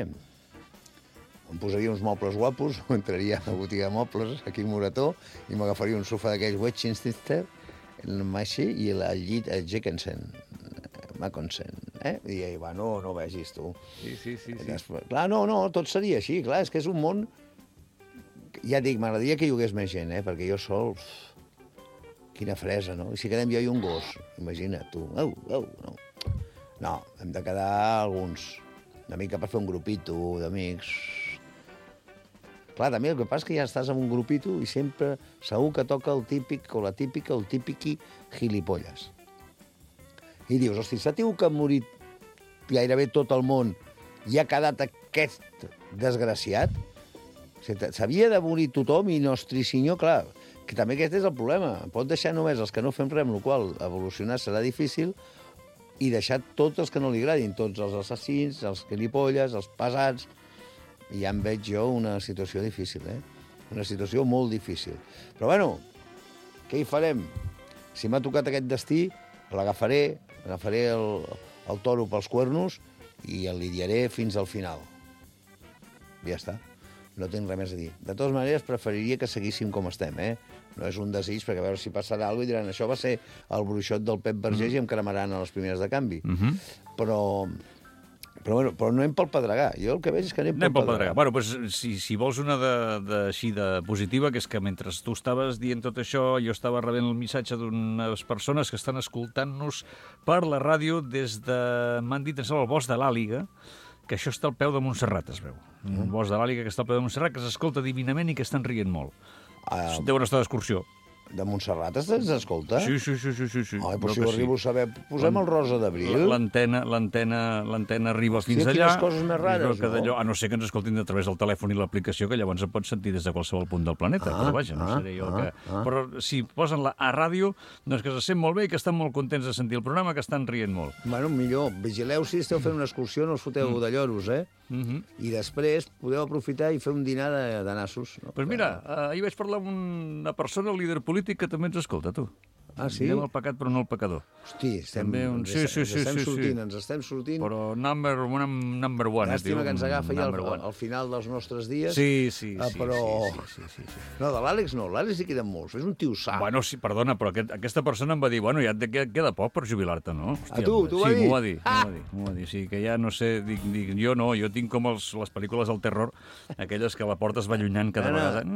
Speaker 5: em posaria uns mobles guapos, entraria a la botiga de mobles, aquí a Morató, i m'agafaria un sofà d'aquells Westchester, el Maixi i el, el llit, el Jeckensen, Mackensen, eh? I ell va, no, no vegis, tu.
Speaker 4: Sí, sí, sí. sí.
Speaker 5: Després, clar, no, no, tot seria així, clar, és que és un món... Ja et dic, m'agradaria que hi hagués més gent, eh? Perquè jo sol... Quina fresa, no? I si quedem jo i un gos, imagina't, tu. Au, au, no. No, hem de quedar alguns, una mica per fer un grupito d'amics. Clar, també el que passa és que ja estàs en un grupito i sempre segur que toca el típic o la típica o el típiqui gilipolles. I dius, hosti, s'ha tingut que ha morit gairebé tot el món i ha quedat aquest desgraciat? O sigui, s'havia de morir tothom i nostre senyor, clar, que també aquest és el problema. Pot deixar només els que no fem res, amb la qual cosa evolucionar serà difícil, i deixar tots els que no li agradin, tots els assassins, els gilipolles, els pesats. I ja em veig jo una situació difícil, eh? Una situació molt difícil. Però, bueno, què hi farem? Si m'ha tocat aquest destí, l'agafaré, agafaré el, el toro pels cuernos i el lidiaré fins al final. Ja està. No tinc res més a dir. De totes maneres, preferiria que seguíssim com estem, eh? No és un desig, perquè a veure si passarà alguna cosa i diran això va ser el bruixot del Pep Vergés mm. i em cremaran a les primeres de canvi.
Speaker 4: Mm -hmm.
Speaker 5: Però... Però, bueno, però no anem pel pedregar. Jo el que veig és que anem,
Speaker 4: Anem pel
Speaker 5: pel
Speaker 4: pedregar.
Speaker 5: pedregar.
Speaker 4: Bueno, doncs, si, si vols una de, de, així de positiva, que és que mentre tu estaves dient tot això, jo estava rebent el missatge d'unes persones que estan escoltant-nos per la ràdio des de... M'han dit, em sembla, el bosc de l'Àliga, que això està al peu de Montserrat, es veu. Un bosc de l'Àliga que està al peu de Montserrat, que s'escolta divinament i que estan rient molt.
Speaker 5: Ah,
Speaker 4: Deuen estar d'excursió.
Speaker 5: De Montserrat ens escolta?
Speaker 4: Sí, sí, sí, sí, sí. sí.
Speaker 5: Ai, però si ho arribo a saber, posem el Rosa d'Abril.
Speaker 4: L'antena, l'antena, l'antena arriba fins
Speaker 5: allà.
Speaker 4: allà.
Speaker 5: Quines coses més rares, no?
Speaker 4: A no ser que ens escoltin a través del telèfon i l'aplicació, que llavors es pot sentir des de qualsevol punt del planeta.
Speaker 5: Ah,
Speaker 4: però vaja, no
Speaker 5: ah,
Speaker 4: seré jo
Speaker 5: ah,
Speaker 4: que...
Speaker 5: ah.
Speaker 4: Però si posen-la a ràdio, doncs que se sent molt bé i que estan molt contents de sentir el programa, que estan rient molt.
Speaker 5: Bueno, millor. Vigileu si esteu fent una excursió, no us foteu mm. de lloros, eh? Mm -hmm. I després podeu aprofitar i fer un dinar de, de nassos.
Speaker 4: Doncs no? pues mira, eh, ahir vaig parlar amb una persona, el líder polític, que també ens escolta, tu.
Speaker 5: Ah, sí?
Speaker 4: Direm el pecat, però no el pecador.
Speaker 5: Hosti, estem,
Speaker 4: un... sí, sí,
Speaker 5: ens
Speaker 4: sí,
Speaker 5: estem
Speaker 4: sí,
Speaker 5: sortint,
Speaker 4: sí.
Speaker 5: ens estem sortint.
Speaker 4: Però number, number one.
Speaker 5: Llàstima que ens agafa ja al, al final dels nostres dies.
Speaker 4: Sí, sí,
Speaker 5: ah,
Speaker 4: sí.
Speaker 5: Però...
Speaker 4: Sí, sí, sí, sí.
Speaker 5: No, de l'Àlex no, l'Àlex hi queden molts, és un tio sa.
Speaker 4: Bueno, sí, perdona, però aquest, aquesta persona em va dir, bueno, ja et queda, queda poc per jubilar-te, no? Hòstia,
Speaker 5: a tu, tu
Speaker 4: sí,
Speaker 5: m'ho
Speaker 4: va dir? Ah! M'ho va dir, m'ho va dir, sí, que ja no sé, dic, dic, jo no, jo tinc com els, les pel·lícules del terror, aquelles que la porta es va allunyant cada
Speaker 5: Ana.
Speaker 4: vegada,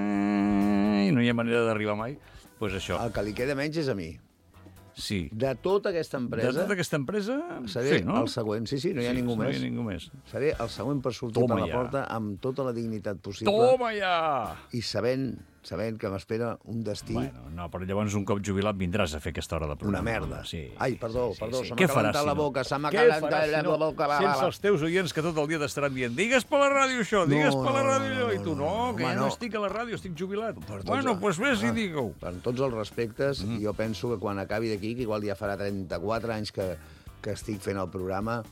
Speaker 4: i no hi ha manera d'arribar mai, doncs pues això.
Speaker 5: El que li queda menys és a mi.
Speaker 4: Sí.
Speaker 5: De tota aquesta empresa...
Speaker 4: De tota aquesta empresa,
Speaker 5: seré
Speaker 4: sí, no?
Speaker 5: el següent. Sí, sí, no hi ha
Speaker 4: sí,
Speaker 5: ningú
Speaker 4: no
Speaker 5: més.
Speaker 4: hi ha ningú més.
Speaker 5: Seré el següent per sortir
Speaker 4: Toma
Speaker 5: per la
Speaker 4: ja.
Speaker 5: porta amb tota la dignitat possible.
Speaker 4: Toma ja!
Speaker 5: I sabent, sabent que m'espera un destí...
Speaker 4: Bueno, no, però llavors un cop jubilat vindràs a fer aquesta hora de programa.
Speaker 5: Una merda.
Speaker 4: Sí.
Speaker 5: Ai, perdó,
Speaker 4: sí,
Speaker 5: perdó,
Speaker 4: sí.
Speaker 5: se
Speaker 4: Què
Speaker 5: m'ha
Speaker 4: faràs,
Speaker 5: calentat
Speaker 4: si
Speaker 5: la
Speaker 4: no?
Speaker 5: boca, se m'ha
Speaker 4: Què
Speaker 5: calentat
Speaker 4: faràs, si no?
Speaker 5: la boca. Va,
Speaker 4: Sense
Speaker 5: va.
Speaker 4: els teus oients que tot el dia t'estaran dient digues per la ràdio això, digues
Speaker 5: No,
Speaker 4: per la
Speaker 5: no,
Speaker 4: ràdio
Speaker 5: no,
Speaker 4: allò,
Speaker 5: no,
Speaker 4: i tu no,
Speaker 5: no,
Speaker 4: que
Speaker 5: home,
Speaker 4: ja no
Speaker 5: no.
Speaker 4: estic a la ràdio, estic jubilat.
Speaker 5: Per tots
Speaker 4: Bueno,
Speaker 5: els-
Speaker 4: doncs vés i
Speaker 5: Ah,
Speaker 4: digue-ho.
Speaker 5: Per tots els respectes,
Speaker 4: Mm.
Speaker 5: jo penso que quan acabi d'aquí, que igual ja farà trenta-quatre anys que, que estic fent el programa,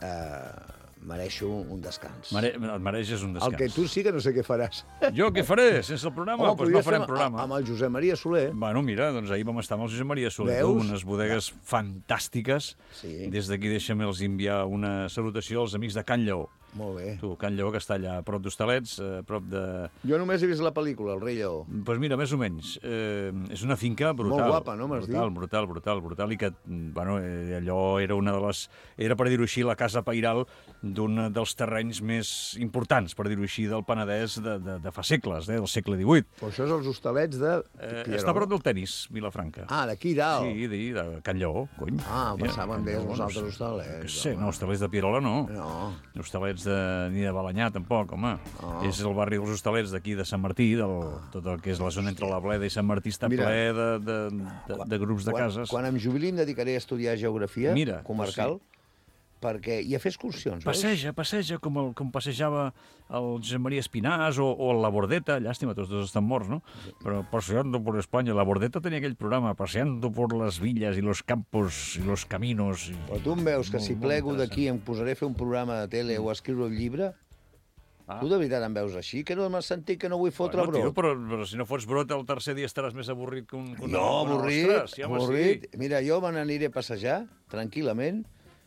Speaker 5: eh, mereixo un descans.
Speaker 4: Mare... Et mereixes un descans.
Speaker 5: El que tu sí que no sé què faràs.
Speaker 4: Jo què faré? Sense el programa? Doncs pues
Speaker 5: podries
Speaker 4: no farem
Speaker 5: fer amb-
Speaker 4: programa.
Speaker 5: Amb el Josep Maria Soler.
Speaker 4: Bueno, mira, doncs ahir vam estar amb el Josep Maria Soler,
Speaker 5: Veus?
Speaker 4: tu, unes bodegues fantàstiques.
Speaker 5: Sí.
Speaker 4: Des d'aquí deixa'm els enviar una salutació als amics de Can Lleó.
Speaker 5: Molt bé.
Speaker 4: Tu, Can Lleó, que està allà a prop d'Hostalets, a prop de...
Speaker 5: Jo només he vist la pel·lícula, El rei Lleó.
Speaker 4: Doncs pues mira, més o menys. Eh, és una finca brutal.
Speaker 5: Molt guapa, no, m'has dit?
Speaker 4: Brutal, brutal, brutal, brutal, i que, bueno, eh, allò era una de les... Era, per dir-ho així, la casa pairal d'un dels terrenys més importants, per dir-ho així, del Penedès de, de, de fa segles, eh, del segle divuit.
Speaker 5: Però això és els hostalets de...
Speaker 4: Eh,
Speaker 5: Qui era?
Speaker 4: està a prop del tenis, Vilafranca.
Speaker 5: Ah, d'aquí dalt.
Speaker 4: Sí, de, de Can Lleó, cony.
Speaker 5: Ah,
Speaker 4: Mira,
Speaker 5: pensava en
Speaker 4: Can
Speaker 5: deies
Speaker 4: Lleó,
Speaker 5: nosaltres
Speaker 4: no sé.
Speaker 5: hostalets.
Speaker 4: Que sé,
Speaker 5: home.
Speaker 4: no, hostalets de Pierola no.
Speaker 5: No.
Speaker 4: Hostalets de, ni de Balanyà, tampoc, home.
Speaker 5: Oh.
Speaker 4: És el barri dels hostalets d'aquí de Sant Martí, del, tot el que és la zona entre la Bleda i Sant Martí està
Speaker 5: Mira.
Speaker 4: ple de, de, de, de grups de
Speaker 5: Quan-
Speaker 4: cases.
Speaker 5: Quan em jubili em dedicaré a estudiar geografia
Speaker 4: Mira,
Speaker 5: comarcal, perquè i a fer excursions, veus?
Speaker 4: Passeja, passeja, com, el, com passejava el Josep Maria Espinàs o, o la Bordeta, llàstima, tots dos estan morts, no? Però paseando por España, la Bordeta tenia aquell programa, paseando por las villas y los campos y los caminos. I...
Speaker 5: Però tu em veus que
Speaker 4: Molt,
Speaker 5: si
Speaker 4: molt
Speaker 5: plego
Speaker 4: interessant.
Speaker 5: d'aquí em posaré a fer un programa de tele o a escriure un llibre?
Speaker 4: Ah.
Speaker 5: Tu de veritat em veus així? Que no m'has sentit que no vull fotre
Speaker 4: Bueno, tio,
Speaker 5: brot?
Speaker 4: però, però si no fots brot, el tercer dia estaràs més avorrit que un... Que una,
Speaker 5: No,
Speaker 4: una
Speaker 5: avorrit,
Speaker 4: ostres. Sí, home,
Speaker 5: avorrit.
Speaker 4: Sí.
Speaker 5: Mira, jo me n'aniré a passejar, tranquil·lament,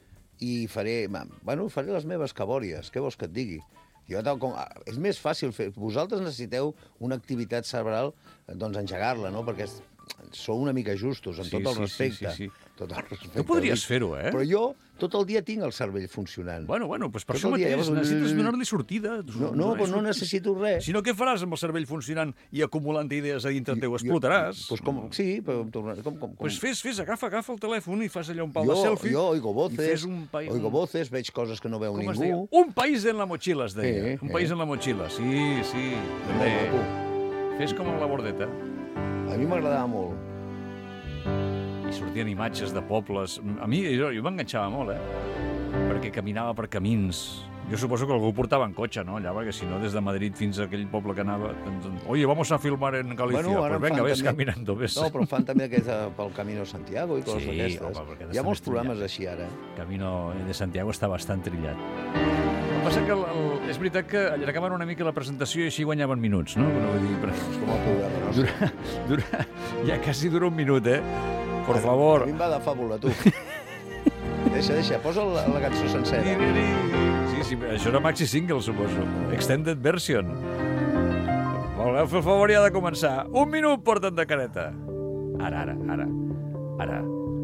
Speaker 5: i faré, ma- bueno, faré les meves cabòries, què vols que et digui? Jo, tal com, és més fàcil fer... Vosaltres necessiteu una activitat cerebral, doncs engegar-la, no? Perquè és- sou una mica justos, amb
Speaker 4: Sí,
Speaker 5: tot el
Speaker 4: sí, sí,
Speaker 5: respecte.
Speaker 4: sí, sí.
Speaker 5: Tot el respecte.
Speaker 4: Tu podries fer-ho, eh?
Speaker 5: Però jo tot el dia tinc el cervell funcionant.
Speaker 4: Bueno, bueno, doncs per
Speaker 5: Tot
Speaker 4: això
Speaker 5: el dia,
Speaker 4: mateix
Speaker 5: llavors-
Speaker 4: necessites donar-li sortida.
Speaker 5: No, no, però no necessito res.
Speaker 4: Si no, què faràs amb el cervell funcionant i acumulant idees a dintre teu? Explotaràs.
Speaker 5: Pues com, sí, però em tornaré... Com, com, com...
Speaker 4: Pues fes, fes, agafa, agafa el telèfon i fas allò un pal
Speaker 5: jo,
Speaker 4: de selfie.
Speaker 5: jo oigo
Speaker 4: i
Speaker 5: voces,
Speaker 4: fes un pa...
Speaker 5: oigo voces, veig coses que no veu
Speaker 4: Com es
Speaker 5: ningú.
Speaker 4: deia? Un país en la mochila, es deia.
Speaker 5: Sí,
Speaker 4: un
Speaker 5: sí.
Speaker 4: país en la mochila, sí, sí. També.
Speaker 5: maco.
Speaker 4: Fes com en la Bordeta.
Speaker 5: A mi m'agradava molt.
Speaker 4: I sortien imatges de pobles. A mi, jo, jo m'enganxava molt, eh? Perquè caminava per camins. Jo suposo que algú portava en cotxe, no? Allà, perquè si no, des de Madrid fins a aquell poble que anava... Doncs, oye, vamos a filmar en Galicia.
Speaker 5: Bueno, ara
Speaker 4: pues
Speaker 5: en
Speaker 4: venga,
Speaker 5: fan
Speaker 4: ves
Speaker 5: també-
Speaker 4: caminando, ves.
Speaker 5: No, però en fan també aquest eh, pel Camino Santiago i coses
Speaker 4: Sí,
Speaker 5: d'aquestes.
Speaker 4: home, perquè
Speaker 5: Hi ha
Speaker 4: està
Speaker 5: molts
Speaker 4: més
Speaker 5: programes
Speaker 4: trillat.
Speaker 5: així ara.
Speaker 4: Camino de Santiago està bastant trillat. El que passa que el, el, és veritat que allargaven una mica la presentació i així guanyaven minuts, no? No vull dir, però...
Speaker 5: Com el programa, no?
Speaker 4: Dura, dura, ja quasi dura un minut, eh? Por favor.
Speaker 5: A mi em va de fàbula, tu. Deixa, deixa, posa la, la cançó sencera.
Speaker 4: Sí, sí, això era maxi single, suposo. Extended version. Voleu fer el favor i ha de començar. Un minut porten de careta. Ara, ara, ara. Ara.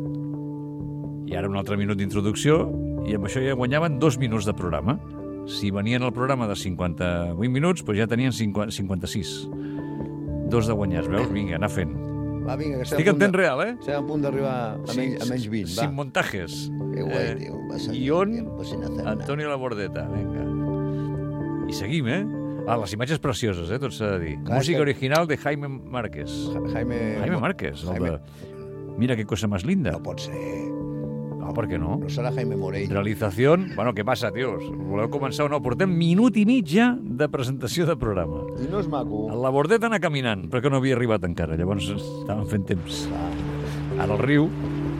Speaker 4: I ara un altre minut d'introducció i amb això ja guanyaven dos minuts de programa. Si venien al programa de cinquanta-vuit minuts, doncs ja tenien cinquanta, cinquanta-sis. Dos de guanyats, veus? Vinga, anar fent.
Speaker 5: Va, vinga, que estem
Speaker 4: Estic
Speaker 5: a
Speaker 4: en
Speaker 5: punt
Speaker 4: temps
Speaker 5: de-
Speaker 4: real, eh?
Speaker 5: Estem a punt d'arribar a, menys, a menys vint, va.
Speaker 4: Sin montajes.
Speaker 5: Que guai, tio. Vas a
Speaker 4: Guión,
Speaker 5: tiempo sin hacer nada.
Speaker 4: Antonio Labordeta, venga. I seguim, eh? Ah, les imatges precioses, eh, tot s'ha de dir.
Speaker 5: Clar,
Speaker 4: Música
Speaker 5: que-
Speaker 4: original de Jaime Márquez.
Speaker 5: Jaime...
Speaker 4: Jaime Márquez, el
Speaker 5: Jaime...
Speaker 4: de... Mira qué cosa más linda.
Speaker 5: No pot ser.
Speaker 4: No, per què no?
Speaker 5: No serà Jaime Morell.
Speaker 4: Realitzación... Bueno, què passa, tios? Voleu començar o no? Portem minut i mig ja de presentació de programa.
Speaker 5: I no és maco.
Speaker 4: La Bordeta anar caminant, perquè no havia arribat encara. Llavors estàvem fent temps. Ara el riu...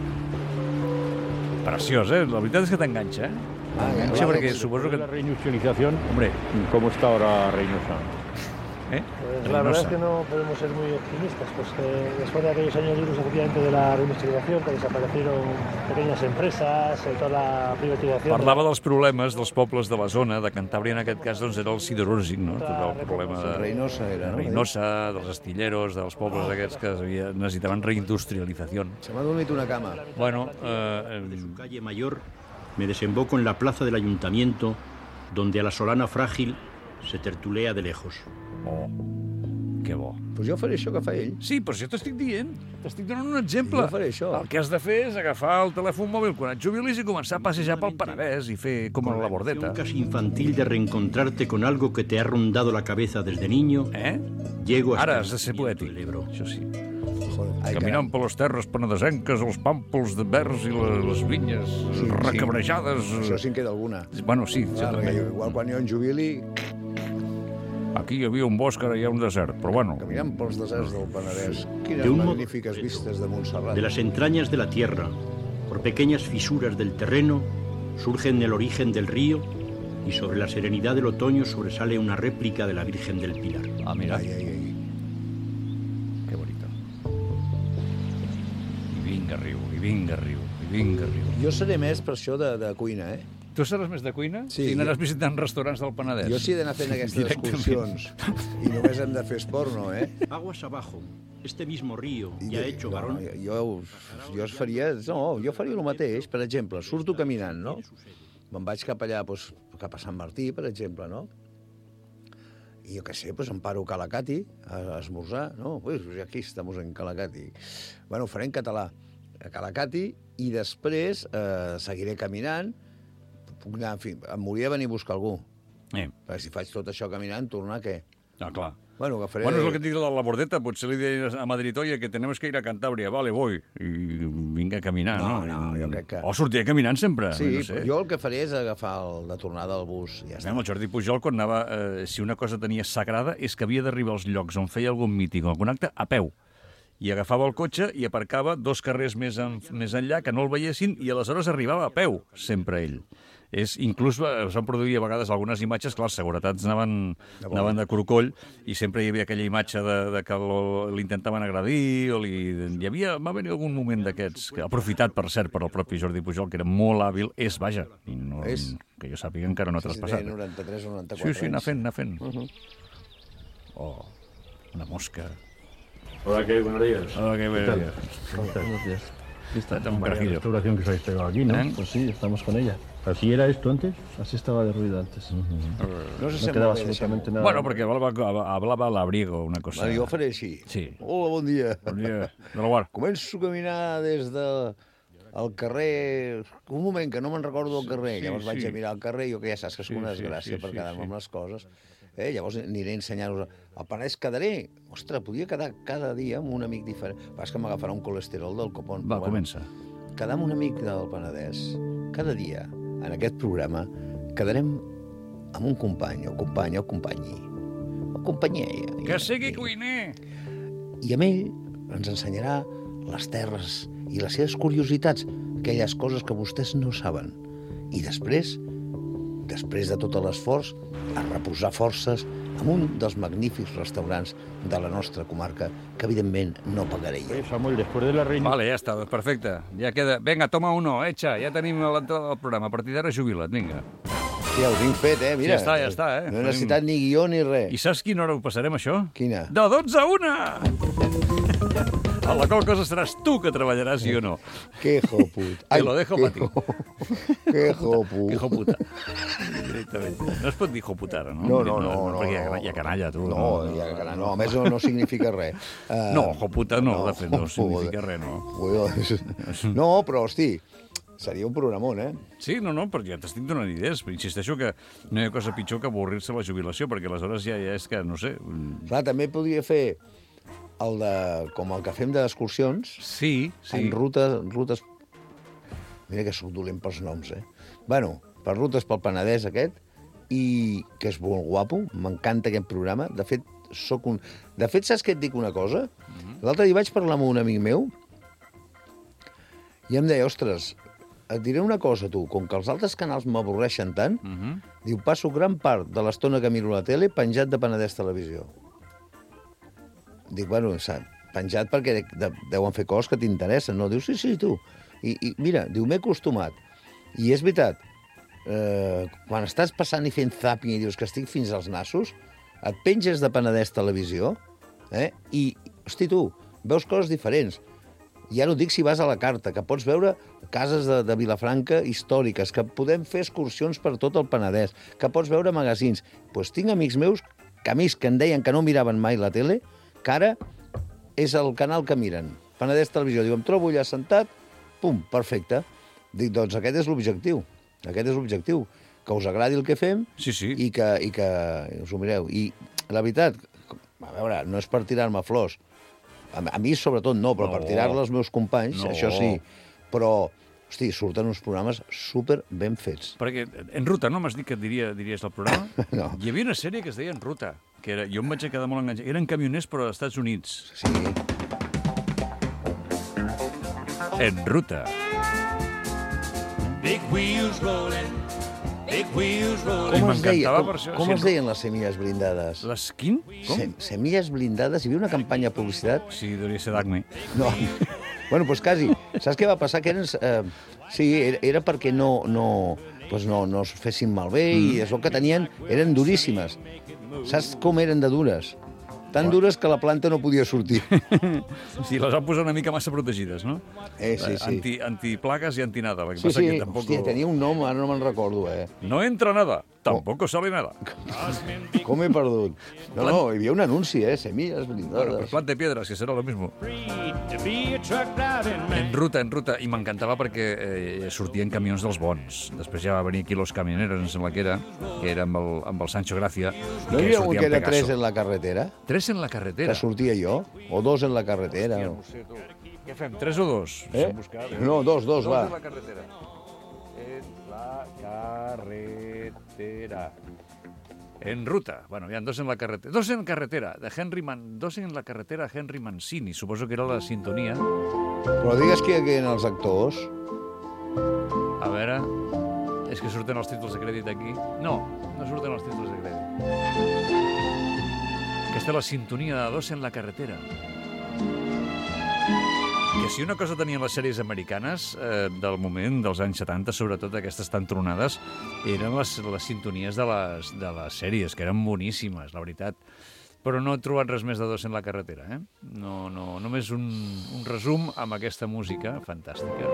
Speaker 4: Preciós, eh? La veritat és que t'enganxa, eh?
Speaker 5: Ah,
Speaker 4: Enganxa
Speaker 5: claro,
Speaker 4: perquè
Speaker 5: pues,
Speaker 4: suposo que...
Speaker 6: La reindustrialización,
Speaker 4: Hombre,
Speaker 6: ¿cómo está ahora Reynosa?
Speaker 4: eh?
Speaker 7: Pues la verdad es que no podemos ser muy optimistas, pues que después de aquellos años duros efectivamente de la reindustrialización, que desaparecieron pequeñas empresas, eh, toda la privatización...
Speaker 4: Parlava dels problemes dels pobles de la zona, de Cantàbria en aquest cas doncs era el siderúrgic, no? Tot el problema de
Speaker 5: Reynosa era, no?
Speaker 4: Reynosa, dels astilleros, dels pobles aquests que havia, necessitaven reindustrialització.
Speaker 5: Se m'ha dormit una cama.
Speaker 4: Bueno, eh,
Speaker 8: De su calle Mayor me desemboco en la plaza del ayuntamiento, donde a la solana frágil se tertulea de lejos.
Speaker 4: oh, que bo.
Speaker 5: Pues jo faré això que fa ell.
Speaker 4: Sí, però si jo t'estic dient, t'estic donant un exemple.
Speaker 5: Jo faré això.
Speaker 4: El que has de fer és agafar el telèfon mòbil quan et jubilis i començar a passejar pel Penedès i fer com a la Bordeta.
Speaker 8: Casi infantil de reencontrarte con algo que te ha rondado la cabeza desde niño,
Speaker 4: Eh?
Speaker 8: llego hasta
Speaker 4: Ara has de ser poètic,
Speaker 8: el Ebro.
Speaker 4: això sí.
Speaker 5: Joder, ai,
Speaker 4: Caminant per les terres penedesenques, els pàmpols de verds i les, les vinyes
Speaker 5: Sí,
Speaker 4: recabrejades.
Speaker 5: caram. Això sí en queda alguna.
Speaker 4: Bueno, sí, això
Speaker 5: Clar,
Speaker 4: també.
Speaker 5: perquè igual quan jo em jubili,
Speaker 4: Aquí hi havia un bosc, ara hi ha un desert, però bueno.
Speaker 5: caminant pels deserts del Penedès, quines
Speaker 8: De un modo
Speaker 5: magnífiques vistes de Montserrat.
Speaker 8: De las entrañas de la tierra, por pequeñas fisuras del terreno, surgen el origen del río y sobre la serenidad del otoño sobresale una réplica de la Virgen del Pilar.
Speaker 4: Ah, mira,
Speaker 5: Ai, ai, ai.
Speaker 4: que bonito. I vinga, riu, i vinga, riu, i vinga, riu.
Speaker 5: Jo seré més per això de, de cuina, eh?
Speaker 4: Tu seràs més de cuina?
Speaker 5: Sí,
Speaker 4: I anaràs
Speaker 5: jo-
Speaker 4: visitant restaurants del Penedès?
Speaker 5: Jo sí he d'anar fent aquestes
Speaker 4: Directament.
Speaker 5: excursions i només hem de fer esport, no, eh?
Speaker 8: Aguas abajo, este mismo río,
Speaker 5: I
Speaker 8: ya
Speaker 5: jo-
Speaker 8: hecho
Speaker 5: no,
Speaker 8: varón,
Speaker 5: Jo, jo es faria... No, jo faria el mateix. Per exemple, surto caminant, no? Me'n vaig cap allà, doncs, cap a Sant Martí, per exemple, no? I jo què sé, doncs em paro a Calacati a, a esmorzar, no? Pues aquí estem en Calacati. Bueno, ho faré en català. A Calacati, i després eh, seguiré caminant. Puc anar, en fi, em volia venir a buscar algú.
Speaker 4: Eh,
Speaker 5: Perquè si faig tot això caminant, tornar, què?
Speaker 4: ah, clar.
Speaker 5: Bueno, agafaré...
Speaker 4: Bueno, és el que et dic de la Bordeta, potser li deies a Madrid, oye, que tenemos que ir a Cantabria, vale, voy, i vinga a caminar, no?
Speaker 5: No, no, jo crec que-
Speaker 4: O sortiré caminant sempre,
Speaker 5: Sí,
Speaker 4: no sé.
Speaker 5: jo el que faré és agafar el de tornada al bus i ja està.
Speaker 4: El Jordi Pujol, quan anava, eh, si una cosa tenia sagrada, és que havia d'arribar als llocs on feia algun míting o algun acte a peu. I agafava el cotxe i aparcava dos carrers més, en, més enllà, que no el veiessin, i aleshores arribava a peu, sempre ell. És, inclús es van produir a vegades algunes imatges, clar, els seguratats anaven, anaven de corcoll, i sempre hi havia aquella imatge de, de que lo- l'intentaven agredir, o li, hi havia, va haver algun moment d'aquests, que aprofitat, per cert, per el propi Jordi Pujol, que era molt hàbil, és, vaja, i no,
Speaker 5: És.
Speaker 4: que jo sàpiga encara no ha
Speaker 5: Sí, sí,
Speaker 4: traspassat.
Speaker 5: té noranta-tres o noranta-quatre
Speaker 4: Sí, sí, anar
Speaker 5: anys.
Speaker 4: fent, anar fent. Uh -huh. Oh, una mosca.
Speaker 6: Hola, ¿qué? Buenos días.
Speaker 4: Oh, qué
Speaker 6: ¿Qué tal?
Speaker 4: bello.
Speaker 6: Buenos días. Aquí está.
Speaker 4: Está un
Speaker 6: Vaya
Speaker 4: carajillo.
Speaker 6: restauración que os habéis pegado aquí, ¿no?
Speaker 4: ¿Eh?
Speaker 6: Pues sí, estamos con ella. ¿Así era esto antes?
Speaker 9: Así estaba derruida antes.
Speaker 5: No se
Speaker 9: No quedaba absolutamente nada.
Speaker 4: Bueno, perquè hablava, hablava labriego, una cosa...
Speaker 5: Vale, jo faré així.
Speaker 4: Sí.
Speaker 5: Hola, bon dia.
Speaker 4: Bon dia. De la guard.
Speaker 5: Començo a caminar des de el carrer... Un moment, que no me'n recordo del carrer.
Speaker 4: Sí,
Speaker 5: Llavors vaig
Speaker 4: sí.
Speaker 5: a mirar el carrer, jo que ja saps que és
Speaker 4: Sí,
Speaker 5: una
Speaker 4: sí,
Speaker 5: desgràcia
Speaker 4: sí,
Speaker 5: per
Speaker 4: sí,
Speaker 5: quedar-me
Speaker 4: sí.
Speaker 5: amb les coses. Eh? Llavors aniré a ensenyar-vos... Al Penedès quedaré... Ostres, podria quedar cada dia amb un amic diferent. Pas que m'agafarà un colesterol del copón.
Speaker 4: Va,
Speaker 5: però
Speaker 4: comença.
Speaker 5: Quedar amb un amic del Penedès, cada dia, en aquest programa, quedarem amb un company, o companya, o companyi. O companyia.
Speaker 4: Que sigui cuiner!
Speaker 5: I amb ell ens ensenyarà les terres i les seves curiositats, aquelles coses que vostès no saben. I després, després de tot l'esforç, a reposar forces en un dels magnífics restaurants de la nostra comarca, que evidentment no pagaré jo.
Speaker 6: Eh, Samuel, después de la reina...
Speaker 4: Vale, ja està, doncs perfecte. Ja queda... Vinga, toma uno, echa. Ja tenim l'entrada del programa. A partir d'ara jubila't, vinga.
Speaker 5: Sí, ho tinc fet, eh? Mira,
Speaker 4: Ja està, ja està, eh?
Speaker 5: No he necessitat ni guió ni res.
Speaker 4: I saps quina hora ho passarem, això?
Speaker 5: Quina?
Speaker 4: De dotze a una! A la qual cosa seràs tu que treballaràs i jo no.
Speaker 5: Que joput.
Speaker 4: Te lo dejo pa ti.
Speaker 5: Que joput.
Speaker 4: Que joputa. Directament. No es pot dir joputa, ara, no?
Speaker 5: No, no, no. no
Speaker 4: Perquè hi ha,
Speaker 5: no.
Speaker 4: hi ha canalla, tu.
Speaker 5: No, hi ha canalla. No, a més no, no significa res. Uh,
Speaker 4: No, joputa no, de fet, no
Speaker 5: joder.
Speaker 4: significa res, no.
Speaker 5: Joder. No, però, hosti, Seria un programón, eh?
Speaker 4: Sí, no, no, perquè ja t'estic donant idees. Però insisteixo que no hi ha cosa pitjor que avorrir-se la jubilació, perquè aleshores ja, ja és que, no sé...
Speaker 5: Clar, també podria fer el de, com el que fem d'excursions.
Speaker 4: Sí, sí.
Speaker 5: En rutes, rutes... Mira que soc dolent pels noms, eh? Bueno, per rutes pel Penedès aquest, i que és molt guapo, m'encanta aquest programa. De fet, soc un... De fet, saps què et dic una cosa? Mm-hmm. L'altre dia vaig parlar amb un amic meu i em deia, ostres, et diré una cosa, tu, com que els altres canals m'avorreixen tant, uh-huh. diu, passo gran part de l'estona que miro la tele penjat de Penedès Televisió. Dic, bueno, penjat perquè de, deuen fer coses que t'interessen, no? Diu, sí, sí, tu. I, i mira, diu, m'he acostumat. I és veritat, eh, quan estàs passant i fent zapping i dius que estic fins als nassos, et penges de Penedès Televisió, eh? I, hosti, tu, veus coses diferents. Ja no dic si vas a la carta, que pots veure cases de, de Vilafranca històriques, que podem fer excursions per tot el Penedès, que pots veure magazins. Doncs pues tinc amics meus, que amics que em deien que no miraven mai la tele, que ara és el canal que miren. Penedès Televisió. Diu, em trobo allà sentat, pum, perfecte. Dic, doncs aquest és l'objectiu. Aquest és l'objectiu. Que us agradi el que fem
Speaker 4: sí, sí.
Speaker 5: I, que, i que us ho mireu. I la veritat, a veure, no és per tirar-me flors, A, a mi, sobretot, no, però no. per tirar-la als meus companys, no. això sí. Però, hosti, surten uns programes super ben fets.
Speaker 4: Perquè En Ruta, no m'has dit que et diria, diries el programa?
Speaker 5: No.
Speaker 4: Hi havia una sèrie que es deia En Ruta, que era, jo em vaig quedar molt enganxat. Eren camioners, però als Estats Units.
Speaker 5: Sí.
Speaker 4: En Ruta.
Speaker 10: Big wheels rolling. Big wheels rolling.
Speaker 5: Com, es, deia, com, això, com es deien les semilles blindades?
Speaker 4: Les quin? Com?
Speaker 5: Sem semilles blindades? Hi havia una campanya de publicitat?
Speaker 4: Sí, devia ser d'Acme.
Speaker 5: No. Bueno, doncs pues quasi. Saps què va passar? Que eren, eh, sí, era, era perquè no, no, pues no, no es fessin malbé mm. i és el que tenien, eren duríssimes. Saps com eren de dures? Tan dures que la planta no podia sortir.
Speaker 4: Sí, les van posar una mica massa protegides, no?
Speaker 5: Eh, sí, sí.
Speaker 4: Anti, antiplagues i antinada.
Speaker 5: Sí, passa sí, que tampoc... hòstia, tenia un nom, ara no me'n recordo, eh?
Speaker 4: No entra nada, tampoc oh. sale nada.
Speaker 5: Com he perdut? No, no, hi havia un anunci, eh? Semilles blindades.
Speaker 4: Bueno, pues planta de piedras, que serà lo mismo. En Ruta, En Ruta. I m'encantava perquè eh, sortien camions dels bons. Després ja va venir aquí Los Camioneros, em sembla que era, que era amb el, amb el Sancho Gracia.
Speaker 5: No hi havia un que era tres en la carretera?
Speaker 4: Tres en la carretera?
Speaker 5: Que sortia jo? O dos en la carretera?
Speaker 4: Hòstia, no sé, tu. Què fem, tres o dos?
Speaker 5: Eh? No, dos, dos,
Speaker 4: dos
Speaker 5: va.
Speaker 4: Dos en la carretera. En la carretera. En Ruta. Bueno, hi ha dos en la carretera. Dos en carretera, de Henry Man... Dos en la carretera, Henry Mancini. Suposo que era la sintonia.
Speaker 5: Però digues que hi havia els actors.
Speaker 4: A veure... És que surten els títols de crèdit aquí. No, no surten els títols de crèdit. Aquesta és la sintonia de Dos en la carretera. Que si una cosa tenien les sèries americanes eh, del moment, dels anys setanta, sobretot aquestes tan tronades, eren les, les sintonies de les, de les sèries, que eren boníssimes, la veritat. Però no he trobat res més de Dos en la carretera, eh? No, no, només un, un resum amb aquesta música fantàstica.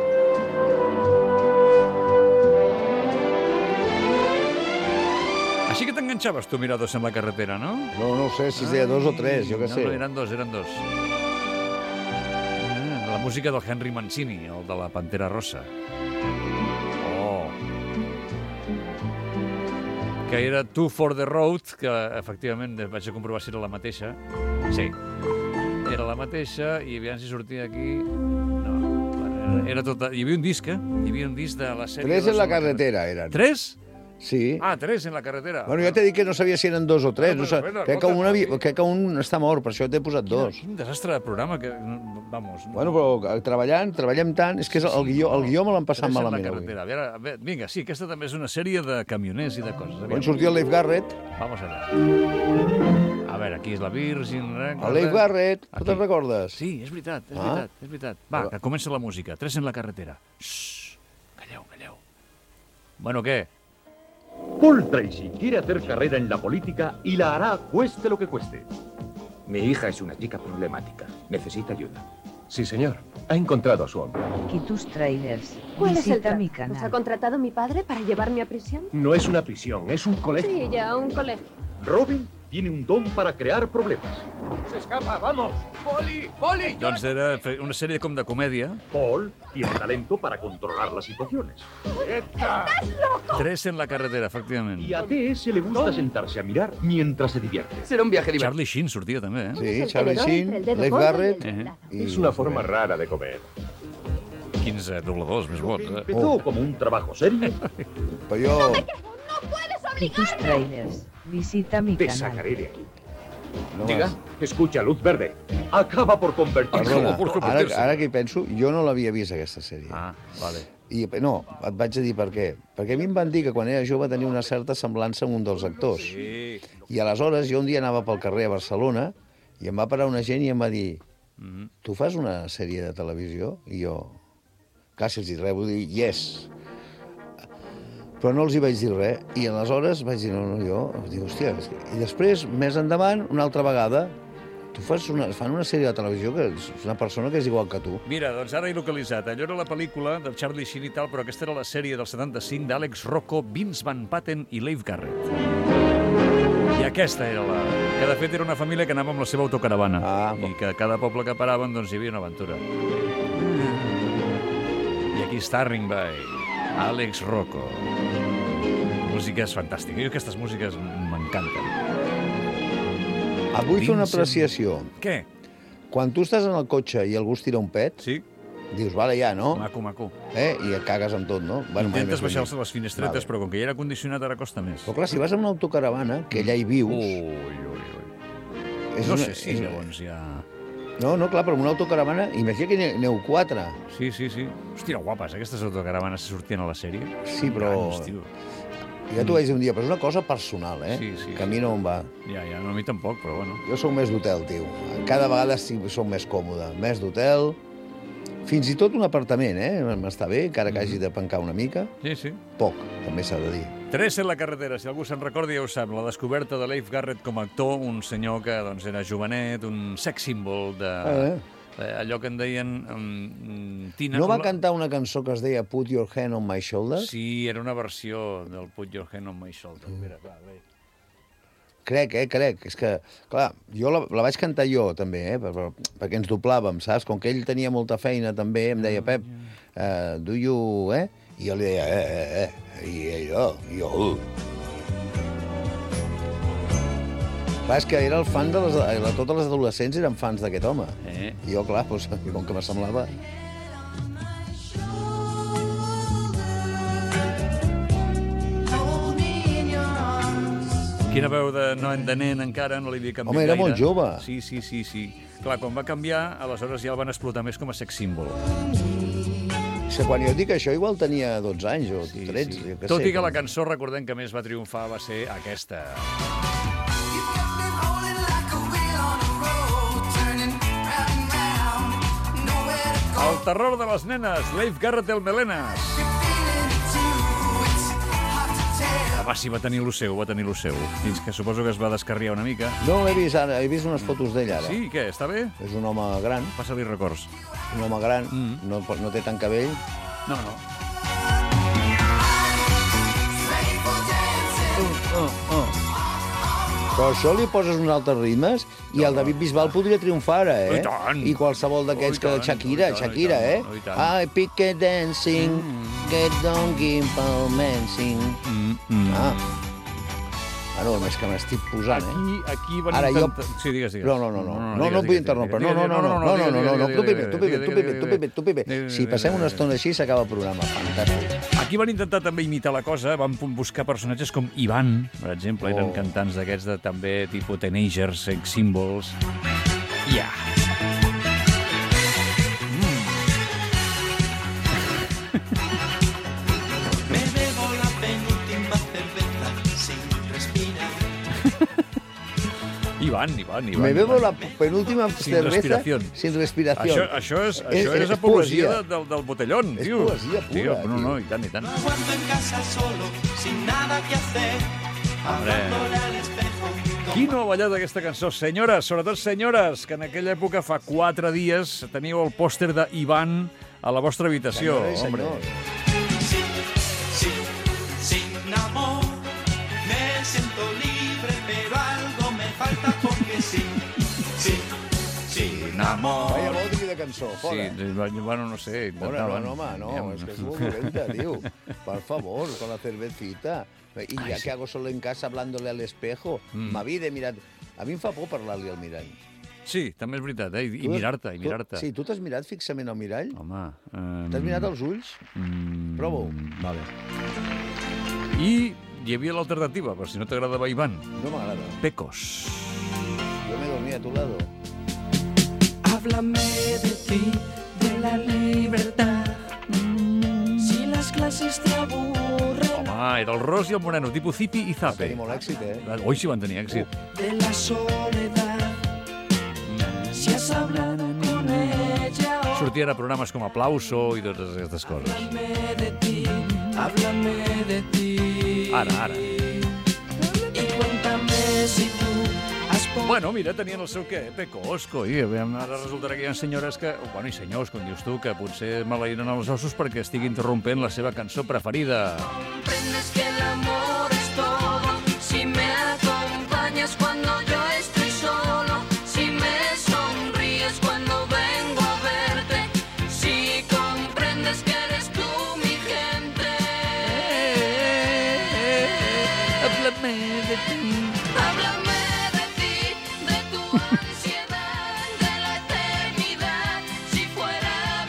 Speaker 4: Així que t'enganxaves tu a mirar Dos en la carretera, no?
Speaker 5: No, no sé si es deia dos o tres, jo què sé.
Speaker 4: No, no, eren dos, eren dos. La música del Henry Mancini, el de la Pantera Rosa. Oh. Que era Two for the Road, que efectivament vaig a comprovar si era la mateixa. Sí, era la mateixa, i aviam si sortia aquí... No, era, era tota... Hi havia un disc, eh? Hi havia un disc de la sèrie...
Speaker 5: Tres en la carretera, eren.
Speaker 4: Tres?
Speaker 5: Sí.
Speaker 4: Ah, tres en la carretera.
Speaker 5: Bueno, ja t'he dit que no sabia si eren dos o tres. No, no, no, crec, que un havia, crec que un està mort, per això t'he posat dos.
Speaker 4: Quin, quin desastre de programa. Que, vamos.
Speaker 5: Bueno, però treballant, treballem tant... És que és el guió, el guió me l'han passat malament avui.
Speaker 4: A veure, a veure, vinga, sí, aquesta també és una sèrie de camioners i de coses.
Speaker 5: Quan sortia el Leif Garrett...
Speaker 4: Vamos a ver. A veure, aquí és la Virgin...
Speaker 5: El Leif Garrett, tu te'n recordes?
Speaker 4: Sí, és veritat, és veritat, ah? és veritat. Va, que comença la música. Tres en la carretera. Xxxt, calleu, calleu. Bueno, què?
Speaker 11: Paul Tracy quiere hacer carrera en la política y la hará cueste lo que cueste.
Speaker 12: Mi hija es una chica problemática. Necesita ayuda.
Speaker 11: Sí, señor. Ha encontrado a su hombre.
Speaker 13: Kitus Trailers.
Speaker 14: ¿Cuál es el
Speaker 13: Visita mi
Speaker 14: trato?
Speaker 13: canal.
Speaker 14: ¿Nos ha contratado mi padre para llevarme a prisión?
Speaker 11: No es una prisión, es un colegio.
Speaker 14: Sí, ya, un colegio.
Speaker 11: Robin tiene un don para crear problemas. Se escapa, vamos. Poli, Poli.
Speaker 4: Doncs era una sèrie com de comèdia.
Speaker 11: Paul tiene talento para controlar las situaciones.
Speaker 10: ¡Estás loco!
Speaker 4: Tres en la carretera, efectivament.
Speaker 11: Y a T S le gusta sentarse a mirar mientras se divierte.
Speaker 12: Será un viaje divertido.
Speaker 4: Charlie Sheen sortia també, eh?
Speaker 5: Sí, Charlie Sheen, Leif Garrett...
Speaker 4: Eh.
Speaker 11: Es una forma rara de comer.
Speaker 4: quinze dobladors més bons, eh?
Speaker 11: Empezó como un trabajo serio.
Speaker 5: Però jo...
Speaker 13: De tus trailers, visita mi
Speaker 11: Te
Speaker 13: canal.
Speaker 11: sacaré de aquí.
Speaker 5: No
Speaker 11: Diga,
Speaker 5: vas.
Speaker 11: escucha, luz verde. Acaba por convertirse.
Speaker 5: Perdona, ara, ara que hi penso, jo no l'havia vist, aquesta sèrie.
Speaker 4: Ah, vale.
Speaker 5: I, no, et vaig a dir per què. Perquè a mi em van dir que quan era jove tenia una certa semblança amb un dels actors.
Speaker 4: Sí.
Speaker 5: I aleshores jo un dia anava pel carrer a Barcelona i em va parar una gent i em va dir
Speaker 4: Mm-hmm.
Speaker 5: tu fas una sèrie de televisió? I jo, quasi els dic res, vull dir, yes. Però no els hi vaig dir res. I aleshores vaig dir, no, no, jo... Dic, hòstia, és que... I després, més endavant, una altra vegada, tu fas una, fan una sèrie de televisió que és una persona que és igual que tu.
Speaker 4: Mira, doncs ara he localitzat. Allò era la pel·lícula del Charlie Sheen i tal, però aquesta era la sèrie del setanta-cinc d'Àlex Rocco, Vince Van Patten i Leif Garrett. I aquesta era la... Que de fet era una família que anava amb la seva autocaravana.
Speaker 5: Ah,
Speaker 4: I que a cada poble que paraven, doncs hi havia una aventura. I aquí starring by Àlex Rocco. Música és fantàstica. Jo aquestes músiques m'encanten.
Speaker 5: Et vull fer una apreciació.
Speaker 4: Què?
Speaker 5: Quan tu estàs en el cotxe i algú es tira un pet,
Speaker 4: sí.
Speaker 5: dius, vale, ja, no?
Speaker 4: Maco, maco.
Speaker 5: Eh? I et cagues amb tot, no? Bueno,
Speaker 4: Intentes baixar-se les finestretes, vale. Però com que ja era condicionat, ara costa més.
Speaker 5: Però clar, si vas amb una autocaravana, que allà hi vius...
Speaker 4: Ui, ui, ui.
Speaker 5: És
Speaker 4: no
Speaker 5: una,
Speaker 4: sé si
Speaker 5: és...
Speaker 4: llavors ja...
Speaker 5: No, no, clar, però amb una autocaravana, imagina que n'heu quatre.
Speaker 4: Sí, sí, sí. Hòstia, guapes, aquestes autocaravanes se sortien a la sèrie.
Speaker 5: Sí, però...
Speaker 4: Grans,
Speaker 5: ja t'ho vaig dir un dia, però és una cosa personal, eh?
Speaker 4: Sí, sí.
Speaker 5: Que a mi no em va.
Speaker 4: Ja, ja, no, a mi tampoc, però bueno.
Speaker 5: Jo sóc més d'hotel, tio. Cada vegada soc més còmode. Més d'hotel... Fins i tot un apartament, eh? M'està bé, encara que hagi de pencar una mica.
Speaker 4: Sí, sí.
Speaker 5: Poc, també s'ha de dir.
Speaker 4: Tres en la carretera, si algú se'n recorda ja ho sap. La descoberta de Leif Garrett com a actor, un senyor que doncs, era jovenet, un sex símbol de...
Speaker 5: Eh.
Speaker 4: Allò que en deien... Um, Tina...
Speaker 5: No va cantar una cançó que es deia Put Your Hand on My Shoulder?
Speaker 4: Sí, era una versió del Put Your Hand on My Shoulder. Mm. Mira, clar, bé.
Speaker 5: Crec, eh, crec. És que, clar, jo la, la vaig cantar jo, també, eh, per, per, perquè ens doblàvem, saps? Com que ell tenia molta feina, també, em deia, Pep, uh, do you, eh? I jo li deia, eh, eh, eh, i jo, jo, uh. Clar, és que era el fan de les... De, totes les adolescents eren fans d'aquest home.
Speaker 4: Eh?
Speaker 5: I jo, clar, doncs, com que me semblava...
Speaker 4: Quina veu de, no, de nen encara, no li havia canviat
Speaker 5: Home, era
Speaker 4: gaire.
Speaker 5: molt jove.
Speaker 4: Sí, sí, sí, sí. Clar, quan va canviar, aleshores ja el van explotar més com a sex símbol.
Speaker 5: És que quan jo dic això, igual tenia dotze anys o
Speaker 4: sí,
Speaker 5: tretze.
Speaker 4: Sí.
Speaker 5: Jo que
Speaker 4: Tot
Speaker 5: sé,
Speaker 4: i que
Speaker 5: com...
Speaker 4: la cançó, recordem que més va triomfar, va ser aquesta. El terror de les nenes, Leif Garrett el Melenas. Va, sí, va tenir lo seu, va tenir lo seu. Fins que suposo que es va descarriar una mica.
Speaker 5: No, he vist, ara, he vist unes fotos d'ell, ara.
Speaker 4: Sí, què, està bé?
Speaker 5: És un home gran.
Speaker 4: Passa-li records.
Speaker 5: Un home gran, mm. no, no té tant cabell.
Speaker 4: No, no.
Speaker 5: Uh, uh, uh. Però això li poses uns altres ritmes i el David Bisbal podria triomfar, eh?
Speaker 4: I tant!
Speaker 5: I qualsevol d'aquests que... Shakira, Shakira, eh? I pick a dancing, get donkey palmancing. Ah. Bueno, més que m'estic posant, eh?
Speaker 4: Aquí, aquí van
Speaker 5: Ara
Speaker 4: intentar...
Speaker 5: Jo...
Speaker 4: Sí, digues, digues.
Speaker 5: No, no, no, no, no, no vull interrompre. No, no, no, no, no, no, no, no, tu pipe, tu pipe, tu pipe, tu pipe, tu pipe. Si passem una estona així, s'acaba el programa. Fantàstic.
Speaker 4: Aquí van intentar també imitar la cosa, van buscar personatges com Ivan, per exemple, eren cantants d'aquests de també tipus teenagers, sex symbols. Ja. Ivan, Ivan, Ivan.
Speaker 5: Me bebo la penúltima
Speaker 4: sin
Speaker 5: cerveza
Speaker 4: respiración.
Speaker 5: sin respiración.
Speaker 4: Això, això és, això és, és apologia de, del, del botellón,
Speaker 5: és
Speaker 4: tio.
Speaker 5: És poesia pura,
Speaker 4: tio. No, no,
Speaker 5: tio.
Speaker 4: i tant, i tant.
Speaker 10: Aguanto en casa solo, sin nada que hacer, hablándole al espejo.
Speaker 4: Qui no ha ballat aquesta cançó? Senyores, sobretot senyores, que en aquella època, fa quatre dies, teníeu el pòster d'Ivan a la vostra habitació.
Speaker 5: Senyores i
Speaker 4: hombre.
Speaker 5: senyors.
Speaker 10: Sí, sí, sin amor, me siento libre, pero algo me falta porque sí.
Speaker 3: amor.
Speaker 5: Vaya bodri de cançó, fora.
Speaker 4: Sí, bueno, no sé,
Speaker 5: Fora, no,
Speaker 4: intentaven.
Speaker 5: no, home, no, és que és molt dolenta, tio. Per favor, con la cervecita. I ya que hago solo en casa hablándole al espejo.
Speaker 4: Mm.
Speaker 5: M'havia de mirar... A mi em fa por parlar-li al mirall.
Speaker 4: Sí, també és veritat, eh? I, i mirar-te, i mirar-te.
Speaker 5: Sí, tu t'has mirat fixament al mirall?
Speaker 4: Home... Um...
Speaker 5: T'has mirat els ulls?
Speaker 4: Mm...
Speaker 5: Prova-ho.
Speaker 4: Vale. I hi havia l'alternativa, per si no t'agradava Ivan.
Speaker 5: No m'agrada.
Speaker 4: Pecos.
Speaker 5: Yo me dormí a tu lado.
Speaker 10: Háblame de ti, de la libertad. Si las clases te aburren.
Speaker 4: Home, era el Ros i el Moreno, tipus Zipi i Zape.
Speaker 5: Va tenir molt èxit, eh?
Speaker 4: Oi, sí van tenir èxit.
Speaker 10: De la soledad. Si has hablado con ella.
Speaker 4: Sortien a programes com Aplauso i totes aquestes coses.
Speaker 10: Háblame de ti, háblame de ti.
Speaker 4: Ara, ara.
Speaker 10: Y cuéntame si tú has...
Speaker 4: Bueno, mira, tenien el seu què, Pecos, coi. Ara resultarà que hi ha senyores que... Bueno, i senyors, com dius tu, que potser maleïren els ossos perquè estigui interrompent la seva cançó preferida.
Speaker 10: Comprendes que el amor es todo. Si me acompañas cuando yo estoy solo. Si me sonríes cuando vengo a verte. Si comprendes que eres tú mi gente.
Speaker 4: Háblame de ti.
Speaker 10: Háblame de ti, de tu ansiedad, de la eternidad. Si fuera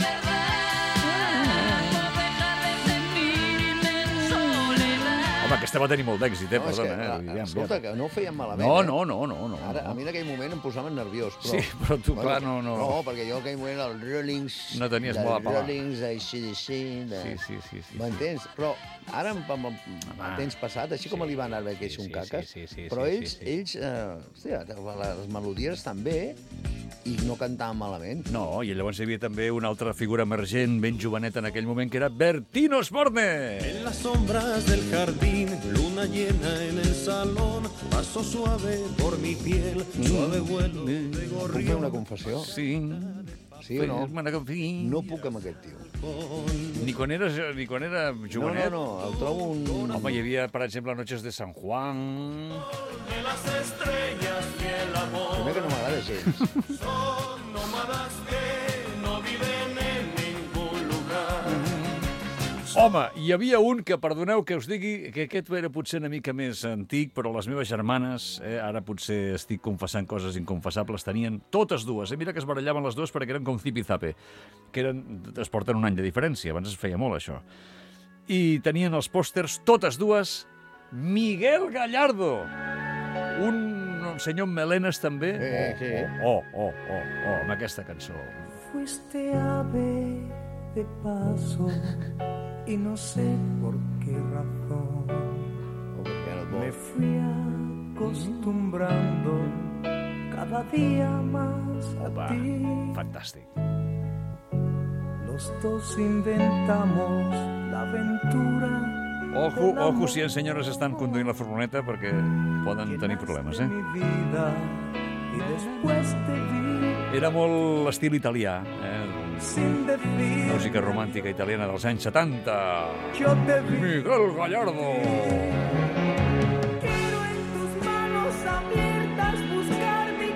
Speaker 10: verdad, no dejar de sentirme en soledad.
Speaker 4: Home, aquesta va tenir molt d'èxit, eh?
Speaker 5: No, és
Speaker 4: Perdona,
Speaker 5: que,
Speaker 4: eh?
Speaker 5: eh,
Speaker 4: Aviam,
Speaker 5: escolta,
Speaker 4: aviam.
Speaker 5: que no ho feien malament,
Speaker 4: No,
Speaker 5: eh?
Speaker 4: no, no, no, no.
Speaker 5: Ara, a mi en aquell moment em posaven nerviós, però...
Speaker 4: Sí, però tu, clar, no, no.
Speaker 5: No, perquè jo en aquell moment els Rollings...
Speaker 4: No tenies
Speaker 5: dels
Speaker 4: molt a pelar.
Speaker 5: Rollings, així, així... De...
Speaker 4: Sí, sí, sí, sí.
Speaker 5: M'entens? Però ara, amb, amb, amb el temps passat, així com l'Ivan Arbe, que és un caques,
Speaker 4: sí, sí, sí,
Speaker 5: però
Speaker 4: sí,
Speaker 5: ells,
Speaker 4: sí, sí.
Speaker 5: ells eh, hòstia, les melodies estan bé i no cantaven malament.
Speaker 4: No, i llavors hi havia també una altra figura emergent, ben jovenet en aquell moment, que era Bertino Osborne.
Speaker 15: En las sombras del jardín, luna llena en el salón, paso suave por mi piel, suave vuelo de
Speaker 5: Puc fer
Speaker 15: gorrión.
Speaker 5: una confessió?
Speaker 4: Sí.
Speaker 5: Sí o no?
Speaker 4: Fes-me una confi-
Speaker 5: No puc amb aquest tio.
Speaker 4: Ni quan era, ni quan era jovenet.
Speaker 5: No, no, no, el trobo un...
Speaker 4: Home, hi havia, per exemple, Noches de San Juan.
Speaker 15: De las estrellas y el amor.
Speaker 5: Primer que no m'agrada gens.
Speaker 15: Son nómadas que no viven en ningún lugar.
Speaker 4: Home, hi havia un que, perdoneu que us digui, que aquest era potser una mica més antic, però les meves germanes, eh, ara potser estic confessant coses inconfessables, tenien totes dues. Eh? Mira que es barallaven les dues perquè eren com Zip i Zape, que eren, es porten un any de diferència, abans es feia molt això. I tenien els pòsters, totes dues, Miguel Gallardo, un, un senyor amb melenes també.
Speaker 5: Eh, sí.
Speaker 4: Oh, oh, oh, oh, oh, amb aquesta cançó.
Speaker 16: Fuiste ave de paso y no sé por qué razón me fui acostumbrando cada día más a
Speaker 4: Opa,
Speaker 16: ti.
Speaker 4: fantàstic.
Speaker 16: Los dos inventamos la aventura.
Speaker 4: Ojo, ojo si les senyores estan conduint la furgoneta perquè poden tenir problemes, eh?
Speaker 16: Mi vida y después te vi
Speaker 4: Era molt l'estil italià, eh?
Speaker 16: sin decir
Speaker 4: Música romàntica italiana dels anys setanta.
Speaker 16: yo te vi.
Speaker 4: Miguel Gallardo.
Speaker 16: Quiero en tus manos abiertas buscar mi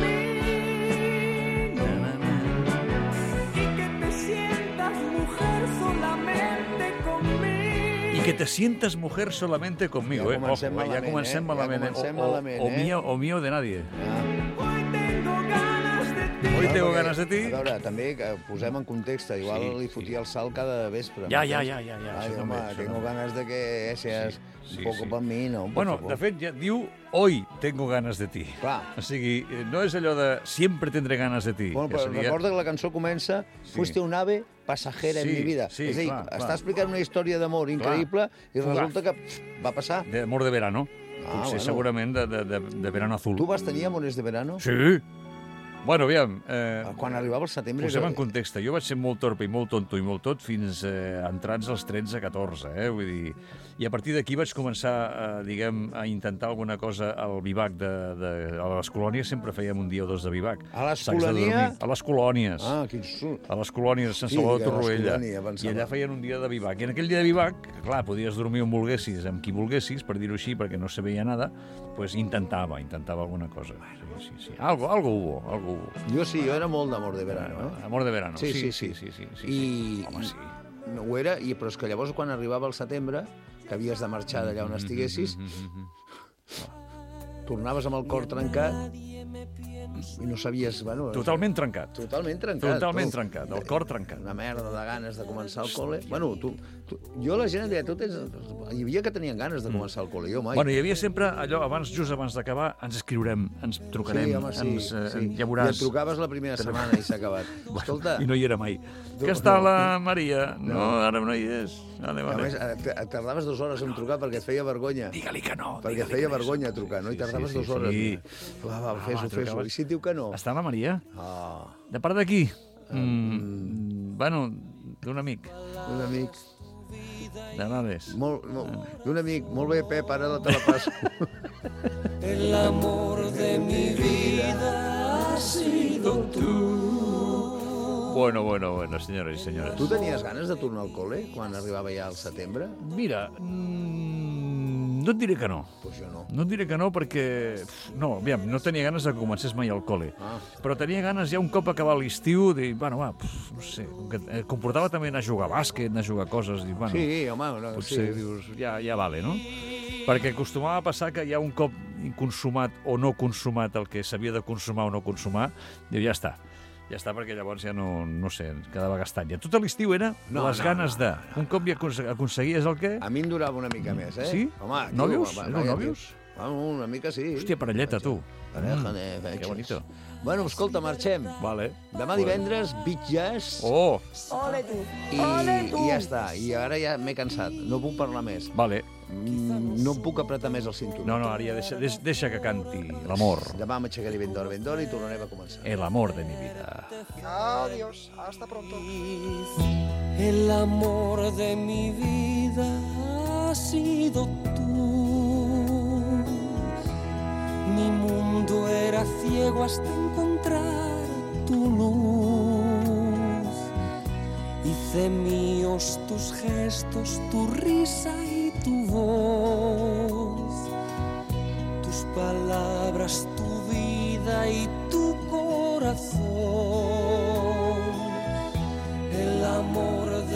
Speaker 16: camino y que te sientas mujer solamente conmigo.
Speaker 4: I que te sientas mujer solamente conmigo,
Speaker 5: Ja
Speaker 4: eh?
Speaker 5: comencem
Speaker 4: Ojo, ja
Speaker 5: malament,
Speaker 4: comencem
Speaker 5: eh?
Speaker 4: malament,
Speaker 5: Ja
Speaker 4: eh?
Speaker 5: comencem
Speaker 4: O, o,
Speaker 5: malament,
Speaker 4: o,
Speaker 5: eh?
Speaker 4: mío, o mío de nadie.
Speaker 16: Hoy tengo ganas de ti.
Speaker 4: Hoy tengo
Speaker 5: Perquè,
Speaker 4: ganas de ti.
Speaker 5: A veure, també que posem en context, igual
Speaker 4: Sí,
Speaker 5: li fotia el salt cada vespre.
Speaker 4: Ja,
Speaker 5: m'entens?
Speaker 4: ja, ja, ja, ja,
Speaker 5: Ai,
Speaker 4: això
Speaker 5: home,
Speaker 4: també, això
Speaker 5: tengo
Speaker 4: també.
Speaker 5: ganas de que seas
Speaker 4: Sí,
Speaker 5: un poco
Speaker 4: sí.
Speaker 5: per mi, no? Por
Speaker 4: Bueno,
Speaker 5: favor.
Speaker 4: de fet, ja diu hoy tengo ganas de ti.
Speaker 5: Clar.
Speaker 4: O sigui, eh, no és allò de siempre tendré ganas de ti.
Speaker 5: Bueno,
Speaker 4: que
Speaker 5: però
Speaker 4: seria...
Speaker 5: recorda que la cançó comença
Speaker 4: Sí.
Speaker 5: Fuiste un ave pasajera
Speaker 4: Sí,
Speaker 5: en mi vida.
Speaker 4: sí,
Speaker 5: és a dir,
Speaker 4: clar, clar.
Speaker 5: està explicant una història d'amor increïble i
Speaker 4: Fugaz.
Speaker 5: resulta que pff, va passar.
Speaker 4: De amor de verano.
Speaker 5: Ah,
Speaker 4: Potser
Speaker 5: bueno.
Speaker 4: segurament de, de, de, de verano azul.
Speaker 5: Tu vas tenir amores de verano?
Speaker 4: Sí. Bueno, aviam... Eh,
Speaker 5: Quan arribava el setembre...
Speaker 4: Posem
Speaker 5: era-
Speaker 4: en context. Jo vaig ser molt torpe i molt tonto i molt tot fins eh, entrats als tretze catorze, eh? Vull dir... I a partir d'aquí vaig començar, eh, diguem, a intentar alguna cosa al vivac de, de... A les colònies sempre fèiem un dia o dos de vivac.
Speaker 5: A
Speaker 4: Sacs de
Speaker 5: l'Escolania?
Speaker 4: dormir. A les colònies.
Speaker 5: Ah, quin surt.
Speaker 4: A les colònies de Sant
Speaker 5: Sí,
Speaker 4: Salvador de
Speaker 5: dic, a
Speaker 4: Torroella.
Speaker 5: l'Escolania,
Speaker 4: I
Speaker 5: pensava.
Speaker 4: allà feien un dia de vivac. I en aquell dia de vivac, clar, podies dormir on volguessis, amb qui volguessis, per dir-ho així, perquè no se veia nada, pues intentava, intentava alguna cosa. Sí, sí, sí. Algo, algo hubo, algo tu?
Speaker 5: Jo sí, jo era molt d'amor de verano. Eh?
Speaker 4: Amor de verano,
Speaker 5: sí.
Speaker 4: sí,
Speaker 5: Sí,
Speaker 4: sí, sí. sí, sí,
Speaker 5: I,
Speaker 4: sí. Home, sí.
Speaker 5: No ho era, i, però és que llavors quan arribava el setembre, que havies de marxar d'allà on estiguessis, tornaves amb el cor trencat i no sabies... Bueno,
Speaker 4: Totalment trencat.
Speaker 5: Totalment trencat.
Speaker 4: Totalment
Speaker 5: tu.
Speaker 4: trencat, el cor trencat.
Speaker 5: Una merda de ganes de començar el col·le. Bueno, tu, tu, jo la gent em deia, tu tens... Hi havia que tenien ganes de començar el col·le, jo mai.
Speaker 4: Bueno, hi havia sempre allò, abans, just abans d'acabar, ens escriurem, ens trucarem,
Speaker 5: sí, home, sí,
Speaker 4: ens, eh,
Speaker 5: sí.
Speaker 4: ja veuràs...
Speaker 5: I et trucaves la primera setmana i s'ha acabat. Escolta...
Speaker 4: I no hi era mai. Que està la Maria? No, ara no hi és. Vale, vale.
Speaker 5: A més, et tardaves dues hores en trucar perquè et feia vergonya.
Speaker 4: Digue-li que no.
Speaker 5: Perquè et feia vergonya trucar, no? I tardaves
Speaker 4: sí, sí,
Speaker 5: dues hores.
Speaker 4: Sí.
Speaker 5: Va, va, fes-ho, fes-ho. I si et diu que no?
Speaker 4: Està la Maria?
Speaker 5: Ah.
Speaker 4: De part d'aquí? Mm. Bueno, d'un amic.
Speaker 5: D'un amic.
Speaker 4: De Nades.
Speaker 5: Molt, molt, d'un amic. Molt bé, Pep, ara te la passo.
Speaker 16: El amor de mi vida ha sido tú.
Speaker 4: Bueno, bueno, bueno, senyores i senyores.
Speaker 5: Tu tenies ganes de tornar al col·le quan arribava ja al setembre?
Speaker 4: Mira, mm, no et diré que no.
Speaker 5: Pues jo no.
Speaker 4: No et diré que no perquè... No, aviam, no tenia ganes de que comencés mai al col·le.
Speaker 5: Ah.
Speaker 4: Però tenia ganes ja un cop acabar l'estiu de dir, bueno, va, pf, no sé, que eh, comportava també anar a jugar a bàsquet, anar a jugar a coses, dir, bueno,
Speaker 5: sí, home, no,
Speaker 4: potser
Speaker 5: sí.
Speaker 4: dius, ja, ja vale, no? Perquè acostumava a passar que ja un cop consumat o no consumat el que s'havia de consumar o no consumar, diu, ja està. Ja està, perquè llavors ja no, no sé, quedava gastat. Ja tot l'estiu era
Speaker 5: no,
Speaker 4: les
Speaker 5: no,
Speaker 4: ganes
Speaker 5: no,
Speaker 4: de...
Speaker 5: no, no.
Speaker 4: Un cop ja aconseguies el què?
Speaker 5: A mi em durava una mica més, eh?
Speaker 4: Sí?
Speaker 5: Home, aquí,
Speaker 4: Nòvios?
Speaker 5: home,
Speaker 4: Éreu
Speaker 5: vaja,
Speaker 4: nòvios?
Speaker 5: Home, una mica sí.
Speaker 4: Hòstia, parelleta, tu.
Speaker 5: Pareja de
Speaker 4: Mm,
Speaker 5: fetges.
Speaker 4: que bonito.
Speaker 5: Bueno, escolta, marxem.
Speaker 4: Vale.
Speaker 5: Demà divendres, Beach Jazz.
Speaker 4: Oh!
Speaker 16: Ole tu,
Speaker 5: I,
Speaker 16: ole tu.
Speaker 5: I ja està. I ara ja m'he cansat. No puc parlar més.
Speaker 4: Vale.
Speaker 5: Mm, no puc apretar més el cinturó.
Speaker 4: No, no, ara ja deixa, deixa, deixa que canti l'amor.
Speaker 5: Demà m'aixecaré ben d'hora, ben d'hora i tornarem a començar.
Speaker 4: El amor de mi vida.
Speaker 16: Adiós, hasta pronto.
Speaker 15: El amor de mi vida ha sido tú. Mi mundo era ciego hasta encontrar tu luz. Hice míos tus gestos, tu risa y tu voz, tus palabras, tu vida y tu corazón. El amor de